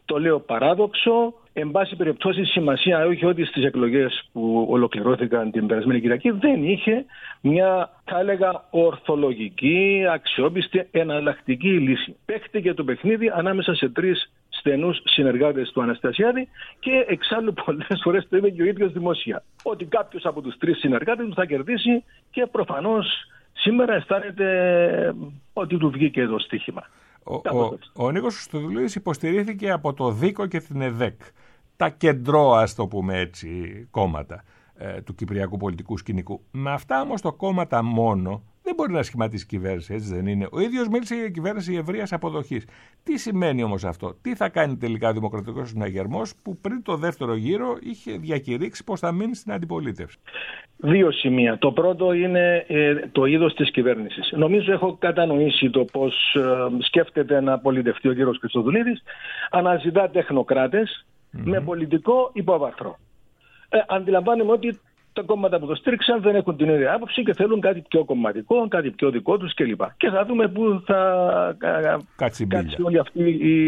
Speaker 4: το λέω παράδοξο. Εν πάση περιπτώσει, σημασία όχι ότι στις εκλογές που ολοκληρώθηκαν την περασμένη Κυριακή δεν είχε μια, θα έλεγα, ορθολογική, αξιόπιστη, εναλλακτική λύση. Παίχτηκε το παιχνίδι ανάμεσα σε τρεις στενούς συνεργάτες του Αναστασιάδη και εξάλλου πολλές φορές το είπε και ο ίδιος δημοσία. Ότι κάποιος από τους τρεις συνεργάτες του θα κερδίσει και προφανώς σήμερα αισθάνεται ότι του βγήκε εδώ στοίχημα.
Speaker 2: Ο, ο, ο Νίκος Χριστοδουλίδης υποστηρίχθηκε από το ΔΙΚΟ και την ΕΔΕΚ. Τα κεντρό, ας το πούμε έτσι, κόμματα ε, του κυπριακού πολιτικού σκηνικού. Με αυτά όμως το κόμματα μόνο δεν μπορεί να σχηματίσει κυβέρνηση, έτσι δεν είναι? Ο ίδιος μίλησε για κυβέρνηση ευρείας αποδοχής. Τι σημαίνει όμως αυτό? Τι θα κάνει τελικά ο Δημοκρατικός Συναγερμός που πριν το δεύτερο γύρο είχε διακηρύξει πως θα μείνει στην αντιπολίτευση?
Speaker 4: Δύο σημεία. Το πρώτο είναι ε, το είδος της κυβέρνησης. Νομίζω έχω κατανοήσει το πώς ε, σκέφτεται να πολιτευτεί ο κύριος Χριστοδουλίδης. Αναζητά τεχνοκράτες mm-hmm. με πολιτικό υπόβαθρο. Ε, αντιλαμβάνομαι ότι τα κόμματα που το στήριξαν δεν έχουν την ίδια άποψη και θέλουν κάτι πιο κομματικό, κάτι πιο δικό τους κλπ. Και θα δούμε πού θα κάτσει όλη αυτή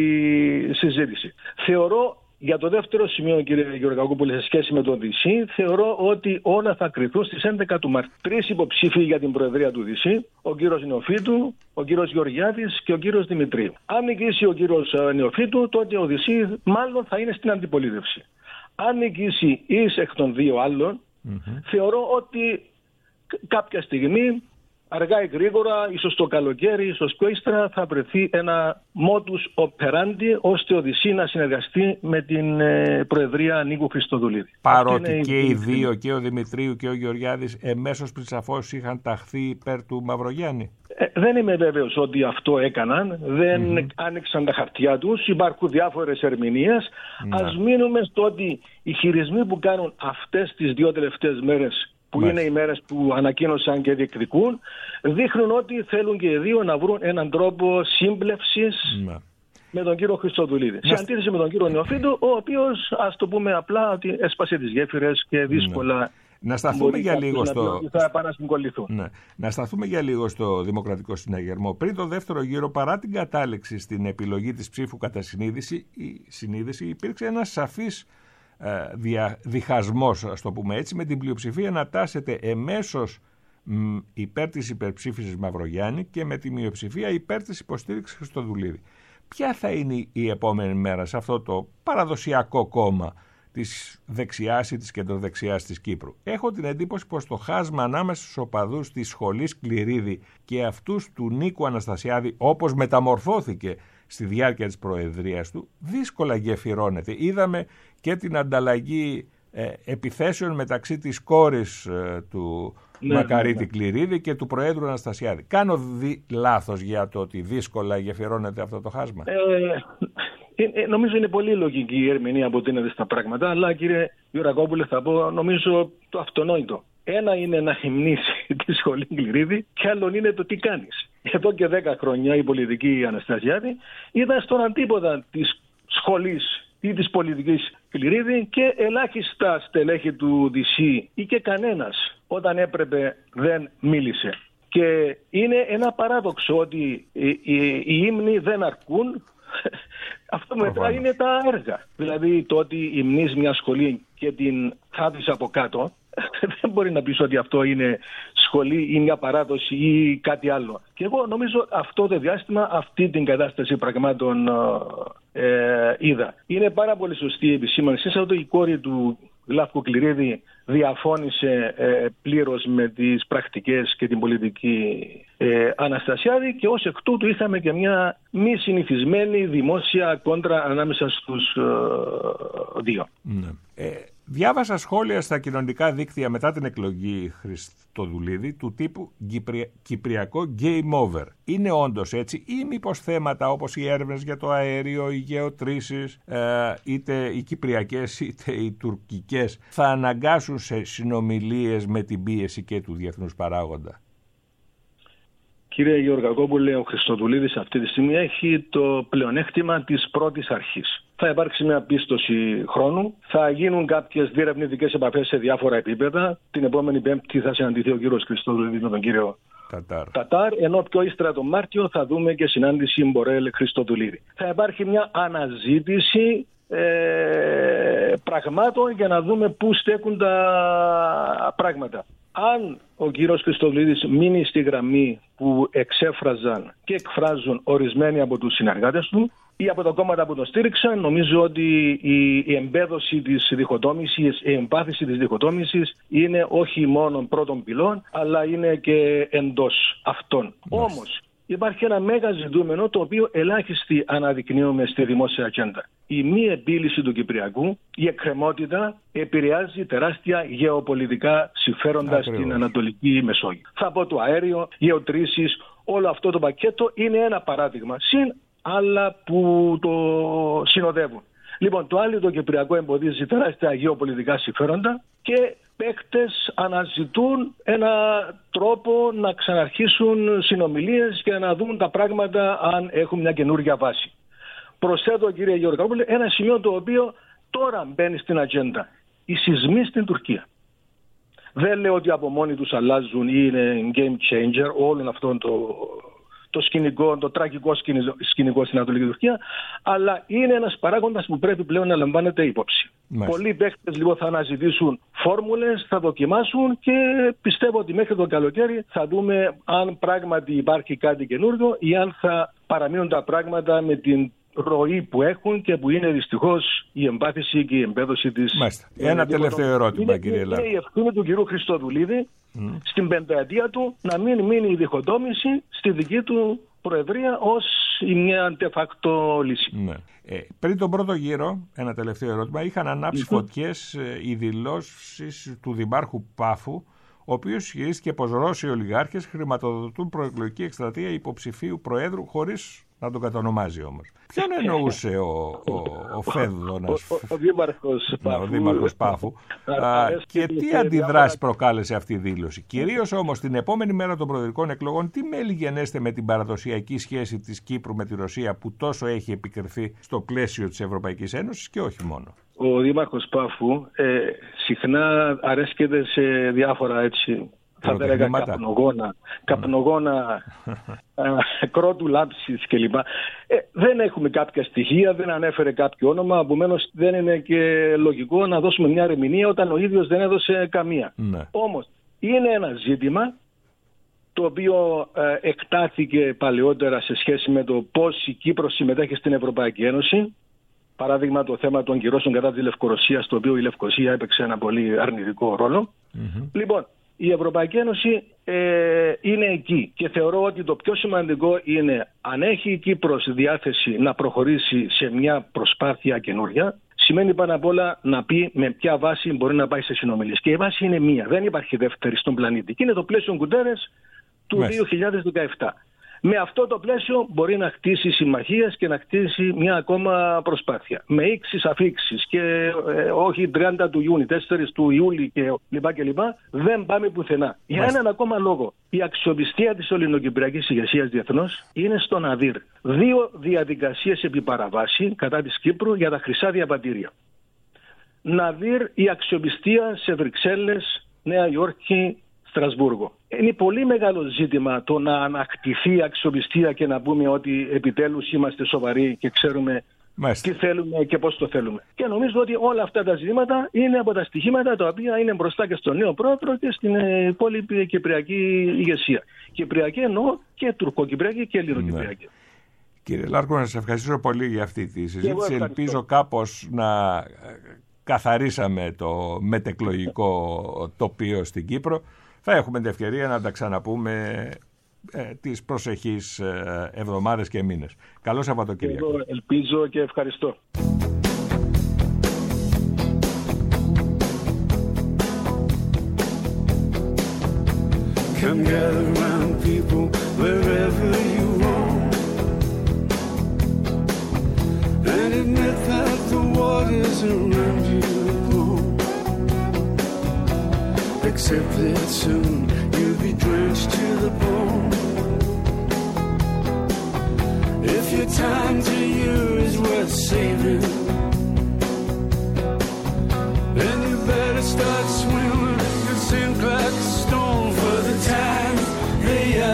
Speaker 4: η συζήτηση. Θεωρώ, για το δεύτερο σημείο, κύριε Γεωργακόπουλε, σε σχέση με το ΔΥΣΥ, θεωρώ ότι όλα θα κριθούν στις έντεκα του Μαρτίου. Τρεις υποψήφοι για την προεδρία του ΔΥΣΥ, ο κύριος Νεοφύτου, ο κύριος Γεωργιάδης και ο κύριος Δημητρίου. Αν νικήσει ο κύριος Νεοφύτου, τότε ο ΔΥΣΥ μάλλον θα είναι στην αντιπολίτευση. Αν νικήσει εις εκ των δύο άλλων, mm-hmm. θεωρώ ότι κάποια στιγμή, αργά ή γρήγορα, ίσως το καλοκαίρι, ίσως πιο ύστερα, θα βρεθεί ένα modus operandi ώστε ο ΔΥΣΥ να συνεργαστεί με την ε, Προεδρία Νίκου Χριστοδουλίδη.
Speaker 2: Παρότι και οι δύο, και ο Δημητρίου και ο Γεωργιάδης, εμέσως πριν σαφώς είχαν ταχθεί υπέρ του Μαυρογιάννη.
Speaker 4: Ε, δεν είμαι βέβαιος ότι αυτό έκαναν, δεν mm-hmm. άνοιξαν τα χαρτιά τους, υπάρχουν διάφορες ερμηνείες. Mm-hmm. Ας μείνουμε στο ότι οι χειρισμοί που κάνουν αυτές τις δύο τελευταίες μέρες, που Μάλιστα. είναι οι μέρες που ανακοίνωσαν και διεκδικούν, δείχνουν ότι θέλουν και οι δύο να βρουν έναν τρόπο σύμπλευσης mm. με τον κύριο Χριστοδουλίδη. Mm. Σε αντίθεση με τον κύριο Νεοφύτου, ο οποίος, ας το πούμε απλά, ότι έσπασε τις γέφυρες και δύσκολα... Mm.
Speaker 2: Να σταθούμε για λίγο στο...
Speaker 4: θα επανασυμβοληθούν.
Speaker 2: Ναι. Να σταθούμε για λίγο στο Δημοκρατικό Συναγερμό. Πριν το δεύτερο γύρο, παρά την κατάληξη στην επιλογή της ψήφου κατά συνείδηση, η συνείδηση υπήρξε ένας σαφής δια, διχασμός, ας το πούμε έτσι, με την πλειοψηφία να τάσεται εμέσως μ, υπέρ της υπερψήφισης Μαυρογιάννη και με τη μειοψηφία υπέρ της υποστήριξης Χριστοδουλίδη. Ποια θα είναι η επόμενη μέρα σε αυτό το παραδοσιακό κόμμα της δεξιάς ή της κεντροδεξιάς της Κύπρου? Έχω την εντύπωση πως το χάσμα ανάμεσα στους οπαδούς της σχολής Κληρίδη και αυτούς του Νίκου Αναστασιάδη, όπως μεταμορφώθηκε στη διάρκεια της προεδρίας του, δύσκολα γεφυρώνεται. Είδαμε και την ανταλλαγή ε, επιθέσεων μεταξύ της κόρης ε, του ναι, Μακαρίτη ναι, ναι. Κληρίδη και του Προέδρου Αναστασιάδη. Κάνω δι... λάθος για το ότι δύσκολα γεφυρώνεται αυτό το χάσμα? Ε,
Speaker 4: ε, ε, νομίζω είναι πολύ λογική η ερμηνεία που δίνεται στα πράγματα, αλλά κύριε Γεωργακόπουλε, θα πω νομίζω το αυτονόητο. Ένα είναι να υμνήσει τη σχολή Κληρίδη και άλλον είναι το τι κάνεις. Εδώ και δέκα χρόνια η πολιτική Αναστασιάδη ήταν στον αντίποδα της σχολής ή της πολιτικής Κληρίδη και ελάχιστα στελέχη του ΔΥΣΥ ή και κανένας όταν έπρεπε δεν μίλησε. Και είναι ένα παράδοξο ότι οι, οι, οι ύμνοι δεν αρκούν. Αυτό μετά είναι τα έργα. Δηλαδή το ότι υμνείς μια σχολή και την θάβεις από κάτω, δεν μπορεί να πεις ότι αυτό είναι σχολή ή μια παράδοση ή κάτι άλλο. Και εγώ νομίζω αυτό το διάστημα, αυτή την κατάσταση πραγμάτων ε, είδα. Είναι πάρα πολύ σωστή η επισήμανση ότι η κόρη του Λάφκου Κληρίδη διαφώνησε ε, πλήρως με τις πρακτικές και την πολιτική ε, Αναστασιάδη και ως εκ τούτου είχαμε και μια μη συνηθισμένη δημόσια κόντρα ανάμεσα στους ε, δύο.
Speaker 2: Ναι. Ε, διάβασα σχόλια στα κοινωνικά δίκτυα μετά την εκλογή Χριστοδουλίδη του τύπου Κυπρια... Κυπριακό game over. Είναι όντως έτσι ή μήπως θέματα όπως οι έρευνες για το αέριο, οι γεωτρήσεις, ε, είτε οι κυπριακές είτε οι τουρκικές θα αναγκάσουν σε συνομιλίες με την πίεση και του διεθνούς παράγοντα?
Speaker 4: Κύριε Γεωργακόπουλε, ο Χριστοδουλίδης αυτή τη στιγμή έχει το πλεονέκτημα της πρώτης αρχής. Θα υπάρξει μια πίστοση χρόνου, θα γίνουν κάποιες διερευνητικές επαφές σε διάφορα επίπεδα. Την επόμενη Πέμπτη θα συναντηθεί ο κύριος Χριστοδουλίδης με τον κύριο
Speaker 2: Τατάρ.
Speaker 4: Τατάρ, ενώ πιο ύστερα τον Μάρτιο θα δούμε και συνάντηση Μπορέλ Χριστοδουλίδη. Θα υπάρχει μια αναζήτηση ε, πραγμάτων για να δούμε πού στέκουν τα πράγματα. Αν ο κύριος Χριστοδουλίδης μείνει στη γραμμή που εξέφραζαν και εκφράζουν ορισμένοι από τους συνεργάτες του ή από τα κόμματα που τον στήριξαν, νομίζω ότι η, η εμπέδωση της διχοτόμησης, η εμπάθηση της διχοτόμησης είναι όχι μόνο πρώτων πυλών, αλλά είναι και εντός αυτών. Όμως υπάρχει ένα μέγα ζητούμενο το οποίο ελάχιστοι αναδεικνύουμε στη δημόσια ατζέντα. Η μη επίλυση του Κυπριακού, η εκκρεμότητα επηρεάζει τεράστια γεωπολιτικά συμφέροντα Ακριβώς. στην Ανατολική Μεσόγειο. Θα πω το αέριο, γεωτρήσεις, όλο αυτό το πακέτο είναι ένα παράδειγμα. Συν άλλα που το συνοδεύουν. Λοιπόν, το άλλο το Κυπριακό εμποδίζει τεράστια γεωπολιτικά συμφέροντα και παίκτες αναζητούν ένα τρόπο να ξαναρχίσουν συνομιλίες και να δουν τα πράγματα αν έχουν μια καινούργια βάση. Προσθέτω, κύριε Γεωργόπουλε, ένα σημείο το οποίο τώρα μπαίνει στην ατζέντα. Οι σεισμοί στην Τουρκία. Δεν λέω ότι από μόνοι τους αλλάζουν ή είναι game changer όλων αυτών το, το σκηνικό, το τραγικό σκηνικό στην Ανατολική Τουρκία, αλλά είναι ένας παράγοντας που πρέπει πλέον να λαμβάνεται υπόψη. Μάλιστα. Πολλοί παίκτες λοιπόν θα αναζητήσουν φόρμουλες, θα δοκιμάσουν και πιστεύω ότι μέχρι το καλοκαίρι θα δούμε αν πράγματι υπάρχει κάτι καινούργιο ή αν θα παραμείνουν τα πράγματα με την ροή που έχουν και που είναι δυστυχώς η εμπάθηση και η εμπέδωση της.
Speaker 2: Μάλιστα. Ένα τελευταίο ερώτημα, είναι, κύριε Λάρκο. Είναι
Speaker 4: η ευθύνη του κυρίου Χριστοδουλίδη mm. στην πενταετία του να μην μείνει η διχοτόμηση στη δική του προεδρία ως μια de facto λύση.
Speaker 2: Ναι. Ε, πριν τον πρώτο γύρο, ένα τελευταίο ερώτημα, είχαν ανάψει mm-hmm. φωτιές ε, οι δηλώσεις του Δημάρχου Πάφου, ο οποίος ισχυρίστηκε πως Ρώσοι ολιγάρχες χρηματοδοτούν προεκλογική εκστρατεία υποψηφίου Προέδρου χωρίς να τον κατονομάζει όμως. Ποιον εννοούσε ο, ο, ο Φέδωνας,
Speaker 4: ο, ο, ο Δήμαρχος Πάφου,
Speaker 2: ο Δήμαρχος Πάφου α, και τι αντιδράσει προκάλεσε αυτή η δήλωση. Κυρίως όμως την επόμενη μέρα των προεδρικών εκλογών, τι μέλη γενέστε με την παραδοσιακή σχέση της Κύπρου με τη Ρωσία που τόσο έχει επικριθεί στο πλαίσιο της Ευρωπαϊκής Ένωσης και όχι μόνο.
Speaker 4: Ο Δήμαρχος Πάφου ε, συχνά αρέσκεται σε διάφορα έτσι, θα τα έλεγα καπνογόνα, καπνογόνα κρότου λάμψης κλπ. Ε, δεν έχουμε κάποια στοιχεία, δεν ανέφερε κάποιο όνομα, επομένως δεν είναι και λογικό να δώσουμε μια ερμηνεία όταν ο ίδιος δεν έδωσε καμία. Ναι. Όμως είναι ένα ζήτημα το οποίο ε, εκτάθηκε παλαιότερα σε σχέση με το πώς η Κύπρος συμμετέχει στην Ευρωπαϊκή Ένωση. Παράδειγμα το θέμα των κυρώσεων κατά της Λευκορωσίας, στο οποίο η Λευκορωσία έπαιξε ένα πολύ αρνητικό ρόλο. Mm-hmm. Λοιπόν, η Ευρωπαϊκή Ένωση ε, είναι εκεί και θεωρώ ότι το πιο σημαντικό είναι αν έχει η Κύπρος διάθεση να προχωρήσει σε μια προσπάθεια καινούρια, σημαίνει πάνω απ' όλα να πει με ποια βάση μπορεί να πάει σε συνομιλίες. Και η βάση είναι μία, δεν υπάρχει δεύτερη στον πλανήτη. Και είναι το πλαίσιο Γκουτέρες του Μες. δύο χιλιάδες δεκαεπτά. Με αυτό το πλαίσιο μπορεί να χτίσει συμμαχίες και να χτίσει μια ακόμα προσπάθεια. Με ίξεις αφήξεις και ε, όχι τριάντα του Ιούνιου, τέσσερα του Ιούλη και λοιπά και λοιπά, δεν πάμε πουθενά. Για έναν ακόμα λόγο, η αξιοπιστία της ελληνοκυπριακής ηγεσίας διεθνώς είναι στο Ναδύρ. Δύο διαδικασίες επί παραβάση κατά της Κύπρου για τα χρυσά διαβατήρια. Ναδύρ η αξιοπιστία σε Βρυξέλλες, Νέα Υόρκη, Στρασβούργο. Είναι πολύ μεγάλο ζήτημα το να ανακτηθεί η αξιοπιστία και να πούμε ότι επιτέλους είμαστε σοβαροί και ξέρουμε Μάλιστα. τι θέλουμε και πώς το θέλουμε. Και νομίζω ότι όλα αυτά τα ζητήματα είναι από τα στοιχήματα τα οποία είναι μπροστά και στον νέο πρόεδρο και στην υπόλοιπη κυπριακή ηγεσία. Κυπριακή εννοώ και τουρκοκυπριακή και ελληνοκυπριακή. Ναι.
Speaker 2: Κύριε Λάρκο, να σας ευχαριστήσω πολύ για αυτή τη συζήτηση. Ελπίζω κάπως να καθαρίσαμε το μετεκλογικό τοπίο στην Κύπρο. Θα έχουμε την ευκαιρία να τα ξαναπούμε ε, τις προσεχείς ε, εβδομάδες και μήνες. Καλό Σαββατοκύριακο.
Speaker 4: Εγώ ελπίζω και ευχαριστώ.
Speaker 5: Come gather round people wherever you roam, and admit that the waters around you accept that soon you'll be drenched to the bone. If your time to you is worth saving, then you better start swimming and sink like a stone, for the time they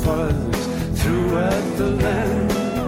Speaker 5: fathers throughout the land.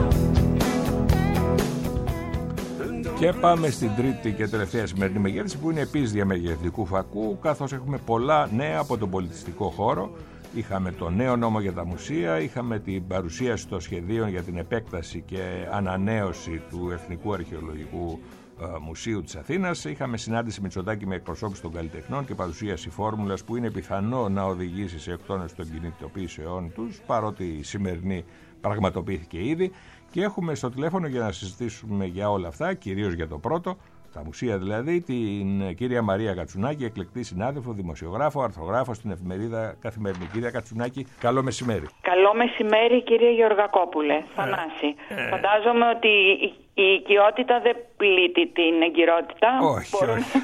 Speaker 2: Και πάμε στην τρίτη και τελευταία σημερινή μεγέθυνση, που είναι επίσης διαμεγεθυντικού φακού, καθώς έχουμε πολλά νέα από τον πολιτιστικό χώρο. Είχαμε το νέο νόμο για τα μουσεία, είχαμε την παρουσίαση των σχεδίων για την επέκταση και ανανέωση του Εθνικού Αρχαιολογικού ε, Μουσείου της Αθήνας. Είχαμε συνάντηση Μητσοτάκη με εκπροσώπους των καλλιτεχνών και παρουσίαση φόρμουλας που είναι πιθανό να οδηγήσει σε εκτόνωση των κινητοποιήσεών τους, παρότι η σημερινή πραγματοποιήθηκε ήδη. Και έχουμε στο τηλέφωνο για να συζητήσουμε για όλα αυτά, κυρίως για το πρώτο, τα μουσεία δηλαδή, την κυρία Μαρία Κατσουνάκη, εκλεκτή συνάδελφο, δημοσιογράφο, αρθρογράφο στην εφημερίδα Καθημερινή. Κυρία Κατσουνάκη, καλό μεσημέρι.
Speaker 6: Καλό μεσημέρι, κύριε Γεωργακόπουλε. Θανάση. Ε, Φαντάζομαι ότι η οικειότητα δεν πλήττει την εγκυρότητα.
Speaker 2: Όχι, Μπορούμε... όχι.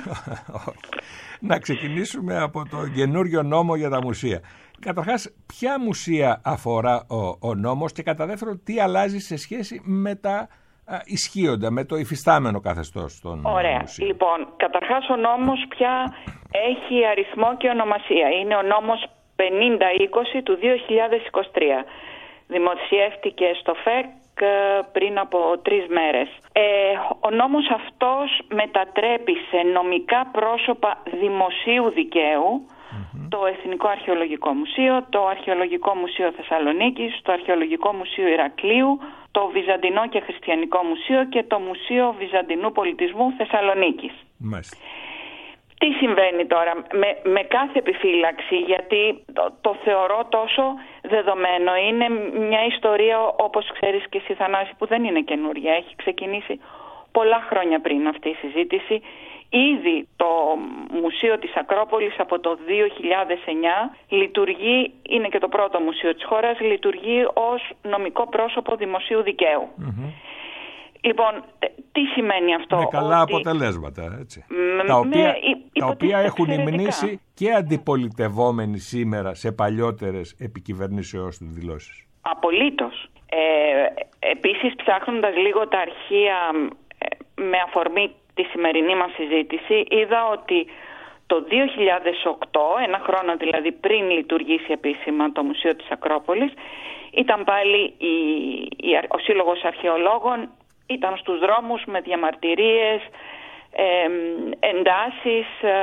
Speaker 2: Να ξεκινήσουμε από το καινούριο νόμο για τα μουσεία. Καταρχάς, ποια μουσεία αφορά ο, ο νόμος και κατά δεύτερον, τι αλλάζει σε σχέση με τα α, ισχύοντα, με το υφιστάμενο καθεστώς των
Speaker 6: Ωραία.
Speaker 2: μουσείων.
Speaker 6: Λοιπόν, καταρχάς ο νόμος πια έχει αριθμό και ονομασία. Είναι ο νόμος πενήντα είκοσι του δύο χιλιάδες είκοσι τρία. Δημοσιεύτηκε στο ΦΕΚ πριν από τρεις μέρες. Ε, ο νόμος αυτός μετατρέπει σε νομικά πρόσωπα δημοσίου δικαίου Mm-hmm. το Εθνικό Αρχαιολογικό Μουσείο, το Αρχαιολογικό Μουσείο Θεσσαλονίκης, το Αρχαιολογικό Μουσείο Ηρακλείου, το Βυζαντινό και Χριστιανικό Μουσείο και το Μουσείο Βυζαντινού Πολιτισμού Θεσσαλονίκης.
Speaker 2: Μάλιστα.
Speaker 6: Τι συμβαίνει τώρα με, με κάθε επιφύλαξη, γιατί το, το θεωρώ τόσο δεδομένο. Είναι μια ιστορία, όπως ξέρεις και εσύ Θανάση, που δεν είναι καινούρια. Έχει ξεκινήσει πολλά χρόνια πριν αυτή η συζήτηση. Ήδη το Μουσείο της Ακρόπολης από το δύο χιλιάδες εννιά λειτουργεί, είναι και το πρώτο μουσείο της χώρας, λειτουργεί ως νομικό πρόσωπο δημοσίου δικαίου. Mm-hmm. Λοιπόν, τι σημαίνει αυτό?
Speaker 2: Με καλά
Speaker 6: ότι...
Speaker 2: αποτελέσματα, έτσι.
Speaker 6: Με,
Speaker 2: τα οποία,
Speaker 6: με,
Speaker 2: τα οποία έχουν
Speaker 6: εξαιρετικά.
Speaker 2: υμνήσει και αντιπολιτευόμενοι σήμερα σε παλιότερες επικυβερνήσεώς του δηλώσεις.
Speaker 6: Απολύτως. Ε, επίσης, ψάχνοντας λίγο τα αρχεία ε, με αφορμή τη σημερινή μας συζήτηση, είδα ότι το δύο χιλιάδες οκτώ, ένα χρόνο δηλαδή πριν λειτουργήσει επίσημα το Μουσείο της Ακρόπολης, ήταν πάλι η, η, ο Σύλλογος Αρχαιολόγων, ήταν στους δρόμους με διαμαρτυρίες, ε, εντάσεις, ε,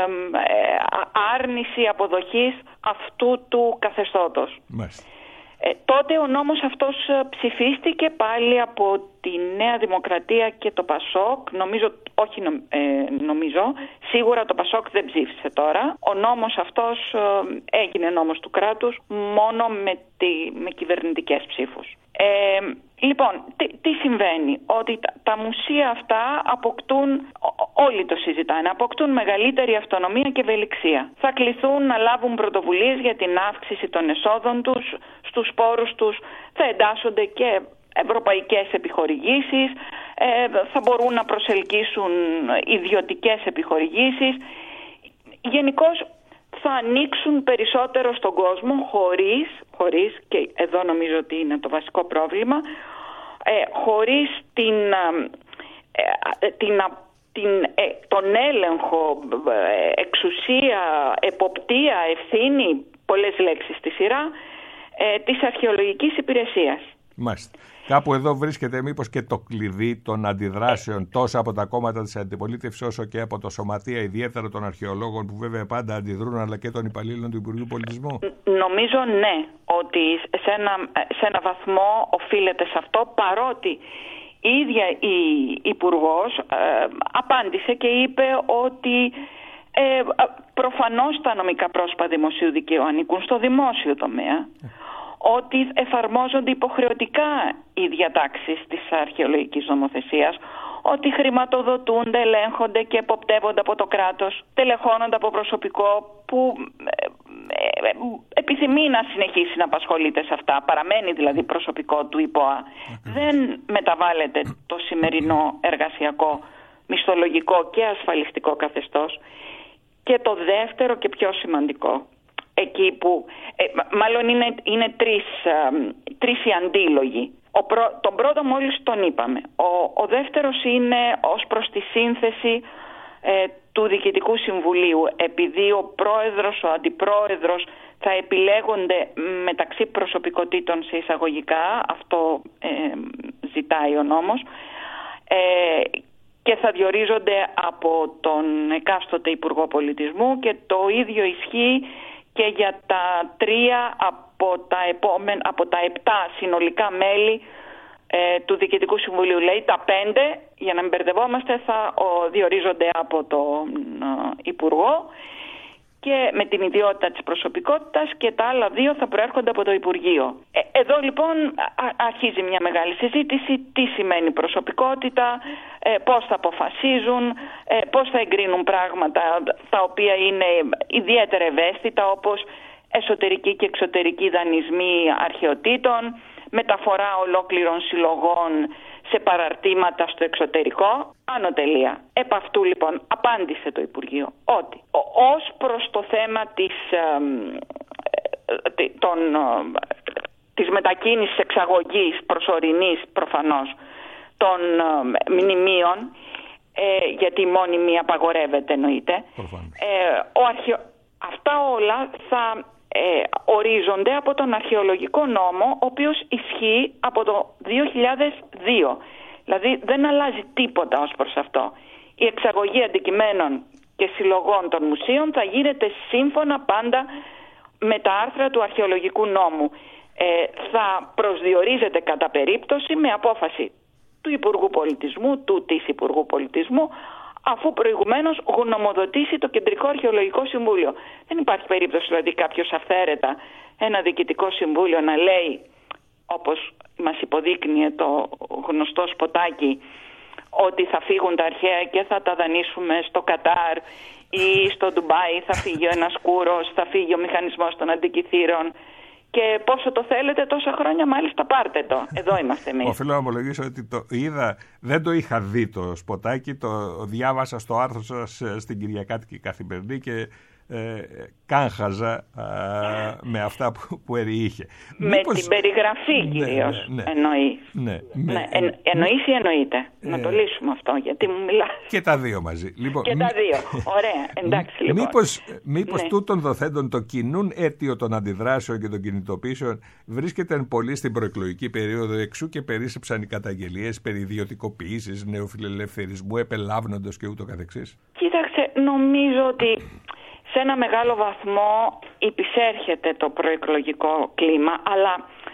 Speaker 6: άρνηση αποδοχής αυτού του καθεστώτος. Μάλιστα. Ε, τότε ο νόμος αυτός ψηφίστηκε πάλι από τη Νέα Δημοκρατία και το Πασόκ. Νομίζω, όχι νο, ε, νομίζω, σίγουρα το Πασόκ δεν ψήφισε τώρα. Ο νόμος αυτός ε, έγινε νόμος του κράτους μόνο με, τη, με κυβερνητικές ψήφους. Ε, λοιπόν, τι, τι συμβαίνει? Ότι τα, τα μουσεία αυτά αποκτούν, ό, όλοι το συζητάνε, αποκτούν μεγαλύτερη αυτονομία και ευελιξία. Θα κληθούν να λάβουν πρωτοβουλίες για την αύξηση των εσόδων τους, στους πόρους τους θα εντάσσονται και ευρωπαϊκές επιχορηγήσεις, ε, θα μπορούν να προσελκύσουν ιδιωτικές επιχορηγήσεις. Γενικώς θα ανοίξουν περισσότερο στον κόσμο χωρίς, χωρίς και εδώ νομίζω ότι είναι το βασικό πρόβλημα, ε, χωρίς την, ε, την, την, ε, τον έλεγχο, ε, εξουσία, εποπτεία, ευθύνη, πολλές λέξεις στη σειρά, ε, της αρχαιολογικής υπηρεσίας.
Speaker 2: Μάλιστα. Κάπου εδώ βρίσκεται μήπως και το κλειδί των αντιδράσεων τόσο από τα κόμματα της αντιπολίτευσης όσο και από το σωματεία, ιδιαίτερα των αρχαιολόγων που βέβαια πάντα αντιδρούν, αλλά και των υπαλλήλων του Υπουργείου Πολιτισμού.
Speaker 6: Νομίζω ναι, ότι σε ένα, σε ένα βαθμό οφείλεται σε αυτό, παρότι η ίδια η Υπουργός ε, απάντησε και είπε ότι ε, προφανώς τα νομικά πρόσωπα δημοσίου δικαίου ανήκουν στο δημόσιο τομέα, ότι εφαρμόζονται υποχρεωτικά οι διατάξεις της αρχαιολογικής νομοθεσίας, ότι χρηματοδοτούνται, ελέγχονται και εποπτεύονται από το κράτος, τελεχώνονται από προσωπικό που επιθυμεί να συνεχίσει να απασχολείται σε αυτά, παραμένει δηλαδή προσωπικό του ΙΠΟΑ. Okay. Δεν μεταβάλλεται το σημερινό εργασιακό, μισθολογικό και ασφαλιστικό καθεστώς. Και το δεύτερο και πιο σημαντικό, εκεί που, ε, μάλλον είναι, είναι τρεις, ε, τρεις οι αντίλογοι. Ο πρω, τον πρώτο μόλις τον είπαμε. Ο, ο δεύτερος είναι ως προς τη σύνθεση ε, του Διοικητικού Συμβουλίου. Επειδή ο πρόεδρος, ο αντιπρόεδρος θα επιλέγονται μεταξύ προσωπικότητων σε εισαγωγικά, αυτό ε, ζητάει ο νόμος, ε, και θα διορίζονται από τον εκάστοτε Υπουργό Πολιτισμού, και το ίδιο ισχύει και για τα τρία από τα, επόμενα, από τα επτά συνολικά μέλη ε, του Διοικητικού Συμβουλίου. Λέει τα πέντε, για να μην μπερδευόμαστε, θα ο, διορίζονται από τον ε, Υπουργό και με την ιδιότητα της προσωπικότητας, και τα άλλα δύο θα προέρχονται από το Υπουργείο. Ε, εδώ λοιπόν α, αρχίζει μια μεγάλη συζήτηση. Τι σημαίνει προσωπικότητα, ε, πώς θα αποφασίζουν, ε, πώς θα εγκρίνουν πράγματα τα οποία είναι ιδιαίτερα ευαίσθητα, όπως εσωτερικοί και εξωτερικοί δανεισμοί αρχαιοτήτων, μεταφορά ολόκληρων συλλογών σε παραρτήματα στο εξωτερικό. Άνω τελεία. Επ' αυτού λοιπόν απάντησε το Υπουργείο ότι ως προς το θέμα της, ε, των, ε, της μετακίνησης εξαγωγής προσωρινής προφανώς των ε, μνημείων, ε, γιατί η μόνιμη απαγορεύεται εννοείται, ε, ο αρχαιο... αυτά όλα θα ε, ορίζονται από τον αρχαιολογικό νόμο, ο οποίος ισχύει από το δύο χιλιάδες δύο. Δηλαδή δεν αλλάζει τίποτα ως προς αυτό. Η εξαγωγή αντικειμένων και συλλογών των μουσείων θα γίνεται σύμφωνα πάντα με τα άρθρα του αρχαιολογικού νόμου. Ε, θα προσδιορίζεται κατά περίπτωση με απόφαση του Υπουργού Πολιτισμού, του της Υπουργού Πολιτισμού, αφού προηγουμένως γνωμοδοτήσει το Κεντρικό Αρχαιολογικό Συμβούλιο. Δεν υπάρχει περίπτωση δηλαδή κάποιος αυθαίρετα, ένα διοικητικό συμβούλιο, να λέει, όπως μας υποδείκνυε το γνωστό σποτάκι, ότι θα φύγουν τα αρχαία και θα τα δανείσουμε στο Κατάρ ή στο Ντουμπάι, θα φύγει ο ένας κούρος, θα φύγει ο μηχανισμός των αντικειθήρων, και πόσο το θέλετε τόσα χρόνια μάλιστα πάρτε το. Εδώ είμαστε εμείς.
Speaker 2: Οφείλω να ομολογήσω ότι το είδα, δεν το είχα δει το σποτάκι, το διάβασα στο άρθρο σας στην Κυριακάτικη Καθημερινή και ε, κάγχαζα ε, με αυτά που, που είχε.
Speaker 6: Με
Speaker 2: Μήπως...
Speaker 6: την περιγραφή
Speaker 2: ναι,
Speaker 6: κυρίως,
Speaker 2: ναι, ναι.
Speaker 6: εννοεί.
Speaker 2: Ναι,
Speaker 6: ναι,
Speaker 2: ναι.
Speaker 6: εν, εννοείς ή εννοείται.
Speaker 2: Ε,
Speaker 6: να το λύσουμε αυτό, γιατί μου μιλάς.
Speaker 2: Και τα δύο μαζί. Λοιπόν,
Speaker 6: και τα δύο. Ωραία, εντάξει λοιπόν.
Speaker 2: Μήπως, μήπως
Speaker 6: ναι.
Speaker 2: τούτων δοθέντων το κινούν αίτιο των αντιδράσεων και των κινητοποίησεων βρίσκεται εν πολύ στην προεκλογική περίοδο, εξού και περίσσεψαν οι καταγγελίες περί ιδιωτικοποίησης, νεοφιλελευθερισμού, επελάβνοντος και ούτω καθεξής.
Speaker 6: Κοίταξε, νομίζω ότι σε ένα μεγάλο βαθμό υπησέρχεται το προεκλογικό κλίμα, αλλά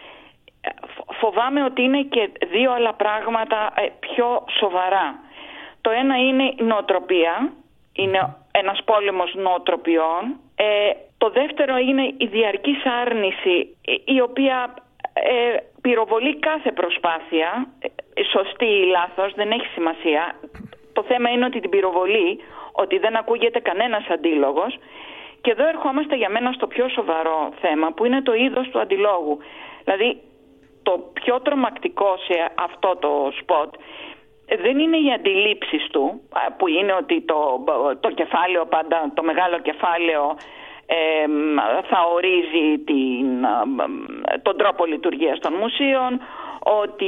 Speaker 6: φοβάμαι ότι είναι και δύο άλλα πράγματα πιο σοβαρά. Το ένα είναι η νοοτροπία, είναι ένας πόλεμος νοοτροπιών. Ε, το δεύτερο είναι η διαρκής άρνηση, η οποία ε, πυροβολεί κάθε προσπάθεια, σωστή ή λάθος, δεν έχει σημασία. Το θέμα είναι ότι την πυροβολεί, ότι δεν ακούγεται κανένας αντίλογος. Και εδώ ερχόμαστε για μένα στο πιο σοβαρό θέμα, που είναι το είδος του αντιλόγου. Δηλαδή, το πιο τρομακτικό σε αυτό το σποτ δεν είναι οι αντιλήψεις του, που είναι ότι το, το κεφάλαιο πάντα, το μεγάλο κεφάλαιο ε, θα ορίζει την, τον τρόπο λειτουργίας των μουσείων, ότι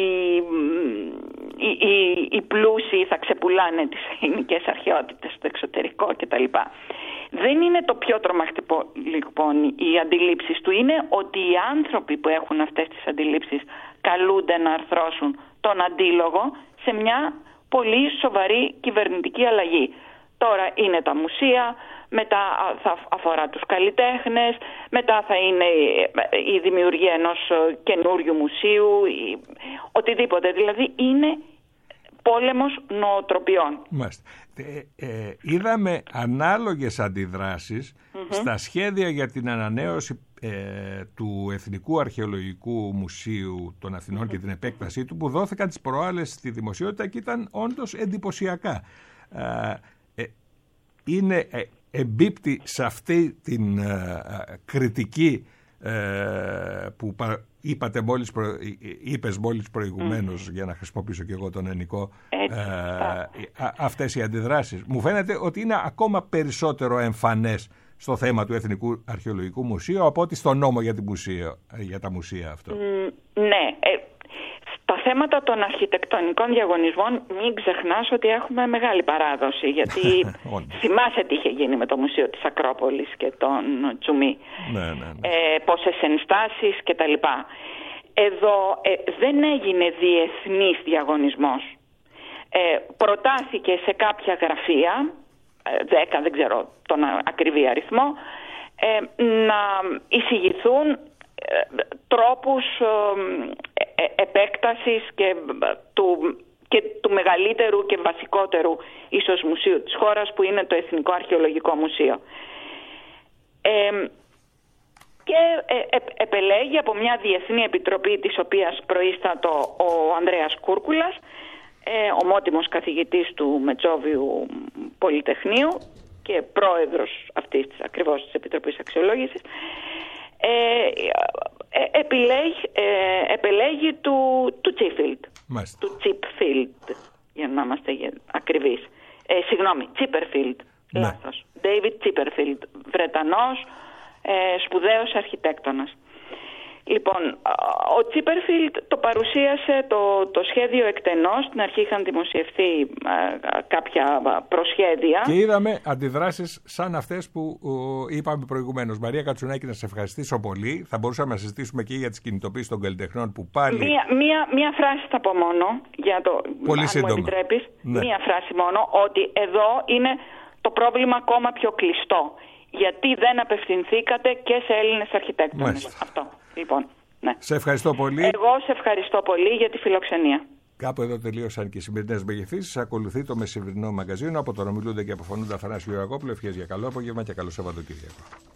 Speaker 6: οι, οι, οι πλούσιοι θα ξεπουλάνε τις ελληνικές αρχαιότητες στο εξωτερικό κτλ. Δεν είναι το πιο τρομακτικό λοιπόν οι αντιλήψεις του, είναι ότι οι άνθρωποι που έχουν αυτές τις αντιλήψεις καλούνται να αρθρώσουν τον αντίλογο σε μια πολύ σοβαρή κυβερνητική αλλαγή. Τώρα είναι τα μουσεία, μετά θα αφορά τους καλλιτέχνες, μετά θα είναι η δημιουργία ενός καινούριου μουσείου, ή οτιδήποτε. Δηλαδή είναι πόλεμος νοοτροπιών.
Speaker 2: Μάλιστα. Ε, ε, είδαμε ανάλογες αντιδράσεις mm-hmm. στα σχέδια για την ανανέωση ε, του Εθνικού Αρχαιολογικού Μουσείου των Αθηνών mm-hmm. και την επέκτασή του, που δόθηκαν τις προάλλες στη δημοσιότητα και ήταν όντως εντυπωσιακά. Ε, ε, είναι ε, εμπίπτει σε αυτή την ε, κριτική ε, που πα, είπατε μόλις προ, είπες μόλις προηγουμένως, mm. για να χρησιμοποιήσω και εγώ τον ενικό, ε, α, αυτές οι αντιδράσεις. Μου φαίνεται ότι είναι ακόμα περισσότερο εμφανές στο θέμα του Εθνικού Αρχαιολογικού Μουσείου από ότι στο νόμο για, τη μουσείο, για τα μουσεία αυτό.
Speaker 6: Mm, ναι, ε, στα θέματα των αρχιτεκτονικών διαγωνισμών μην ξεχνάς ότι έχουμε μεγάλη παράδοση, γιατί θυμάσαι τι είχε γίνει με το Μουσείο της Ακρόπολης και τον Τσουμί,
Speaker 2: ναι, ναι, ναι.
Speaker 6: Ε, πόσες ενστάσεις κτλ. Εδώ ε, δεν έγινε διεθνής διαγωνισμός. Ε, προτάθηκε σε κάποια γραφεία, δέκα, δεν ξέρω τον ακριβή αριθμό, ε, να εισηγηθούν ε, τρόπους ε, ε, επέκτασης και του, και του μεγαλύτερου και βασικότερου ίσως μουσείου της χώρας, που είναι το Εθνικό Αρχαιολογικό Μουσείο. Ε, και ε, ε, επελέγει από μια διεθνή επιτροπή, της οποίας προείστατο ο Ανδρέας Κούρκουλας, ε, ομότιμος καθηγητής του Μετσόβιου Πολυτεχνείου και πρόεδρος αυτής της, ακριβώς της Επιτροπής Αξιολόγησης, ε, ε, επιλέγει, ε, επελέγει του, του Τσίπφιλντ, του Τσίπφιλντ, για να είμαστε ακριβείς. Ε, συγγνώμη, Τσίπερφιλντ, ναι. Λάθος. David Τσίπερφιλντ, Βρετανός, ε, σπουδαίος αρχιτέκτονας. Λοιπόν, ο Τσίπερφιλντ το παρουσίασε το, το σχέδιο εκτενώς. Στην αρχή είχαν δημοσιευθεί α, κάποια προσχέδια.
Speaker 2: Και είδαμε αντιδράσεις σαν αυτές που ο, είπαμε προηγουμένως. Μαρία Κατσουνάκη, να σε ευχαριστήσω πολύ. Θα μπορούσαμε να συζητήσουμε και για τις κινητοποίησεις των καλλιτεχνών που πάλι... Μία,
Speaker 6: μία, μία φράση θα πω μόνο, για το,
Speaker 2: πολύ
Speaker 6: αν
Speaker 2: σύντομα.
Speaker 6: μου επιτρέπεις.
Speaker 2: Ναι.
Speaker 6: Μία φράση μόνο, ότι εδώ είναι το πρόβλημα ακόμα πιο κλειστό. Γιατί δεν απευθυνθήκατε και σε Έλληνες αρχιτέκτονες. Αυτό. Λοιπόν, ναι.
Speaker 2: Σε ευχαριστώ πολύ.
Speaker 6: Εγώ σε ευχαριστώ πολύ για τη φιλοξενία.
Speaker 2: Κάπου εδώ τελείωσαν και οι σημερινές μεγεθύσεις. Ακολουθεί το μεσημερινό μαγκαζίνο. Από τον ομιλούνται και αποφωνούνται Αθανάσιο Γεωργόπουλο. Ευχές για καλό απόγευμα και καλό Σαββατοκύριακο.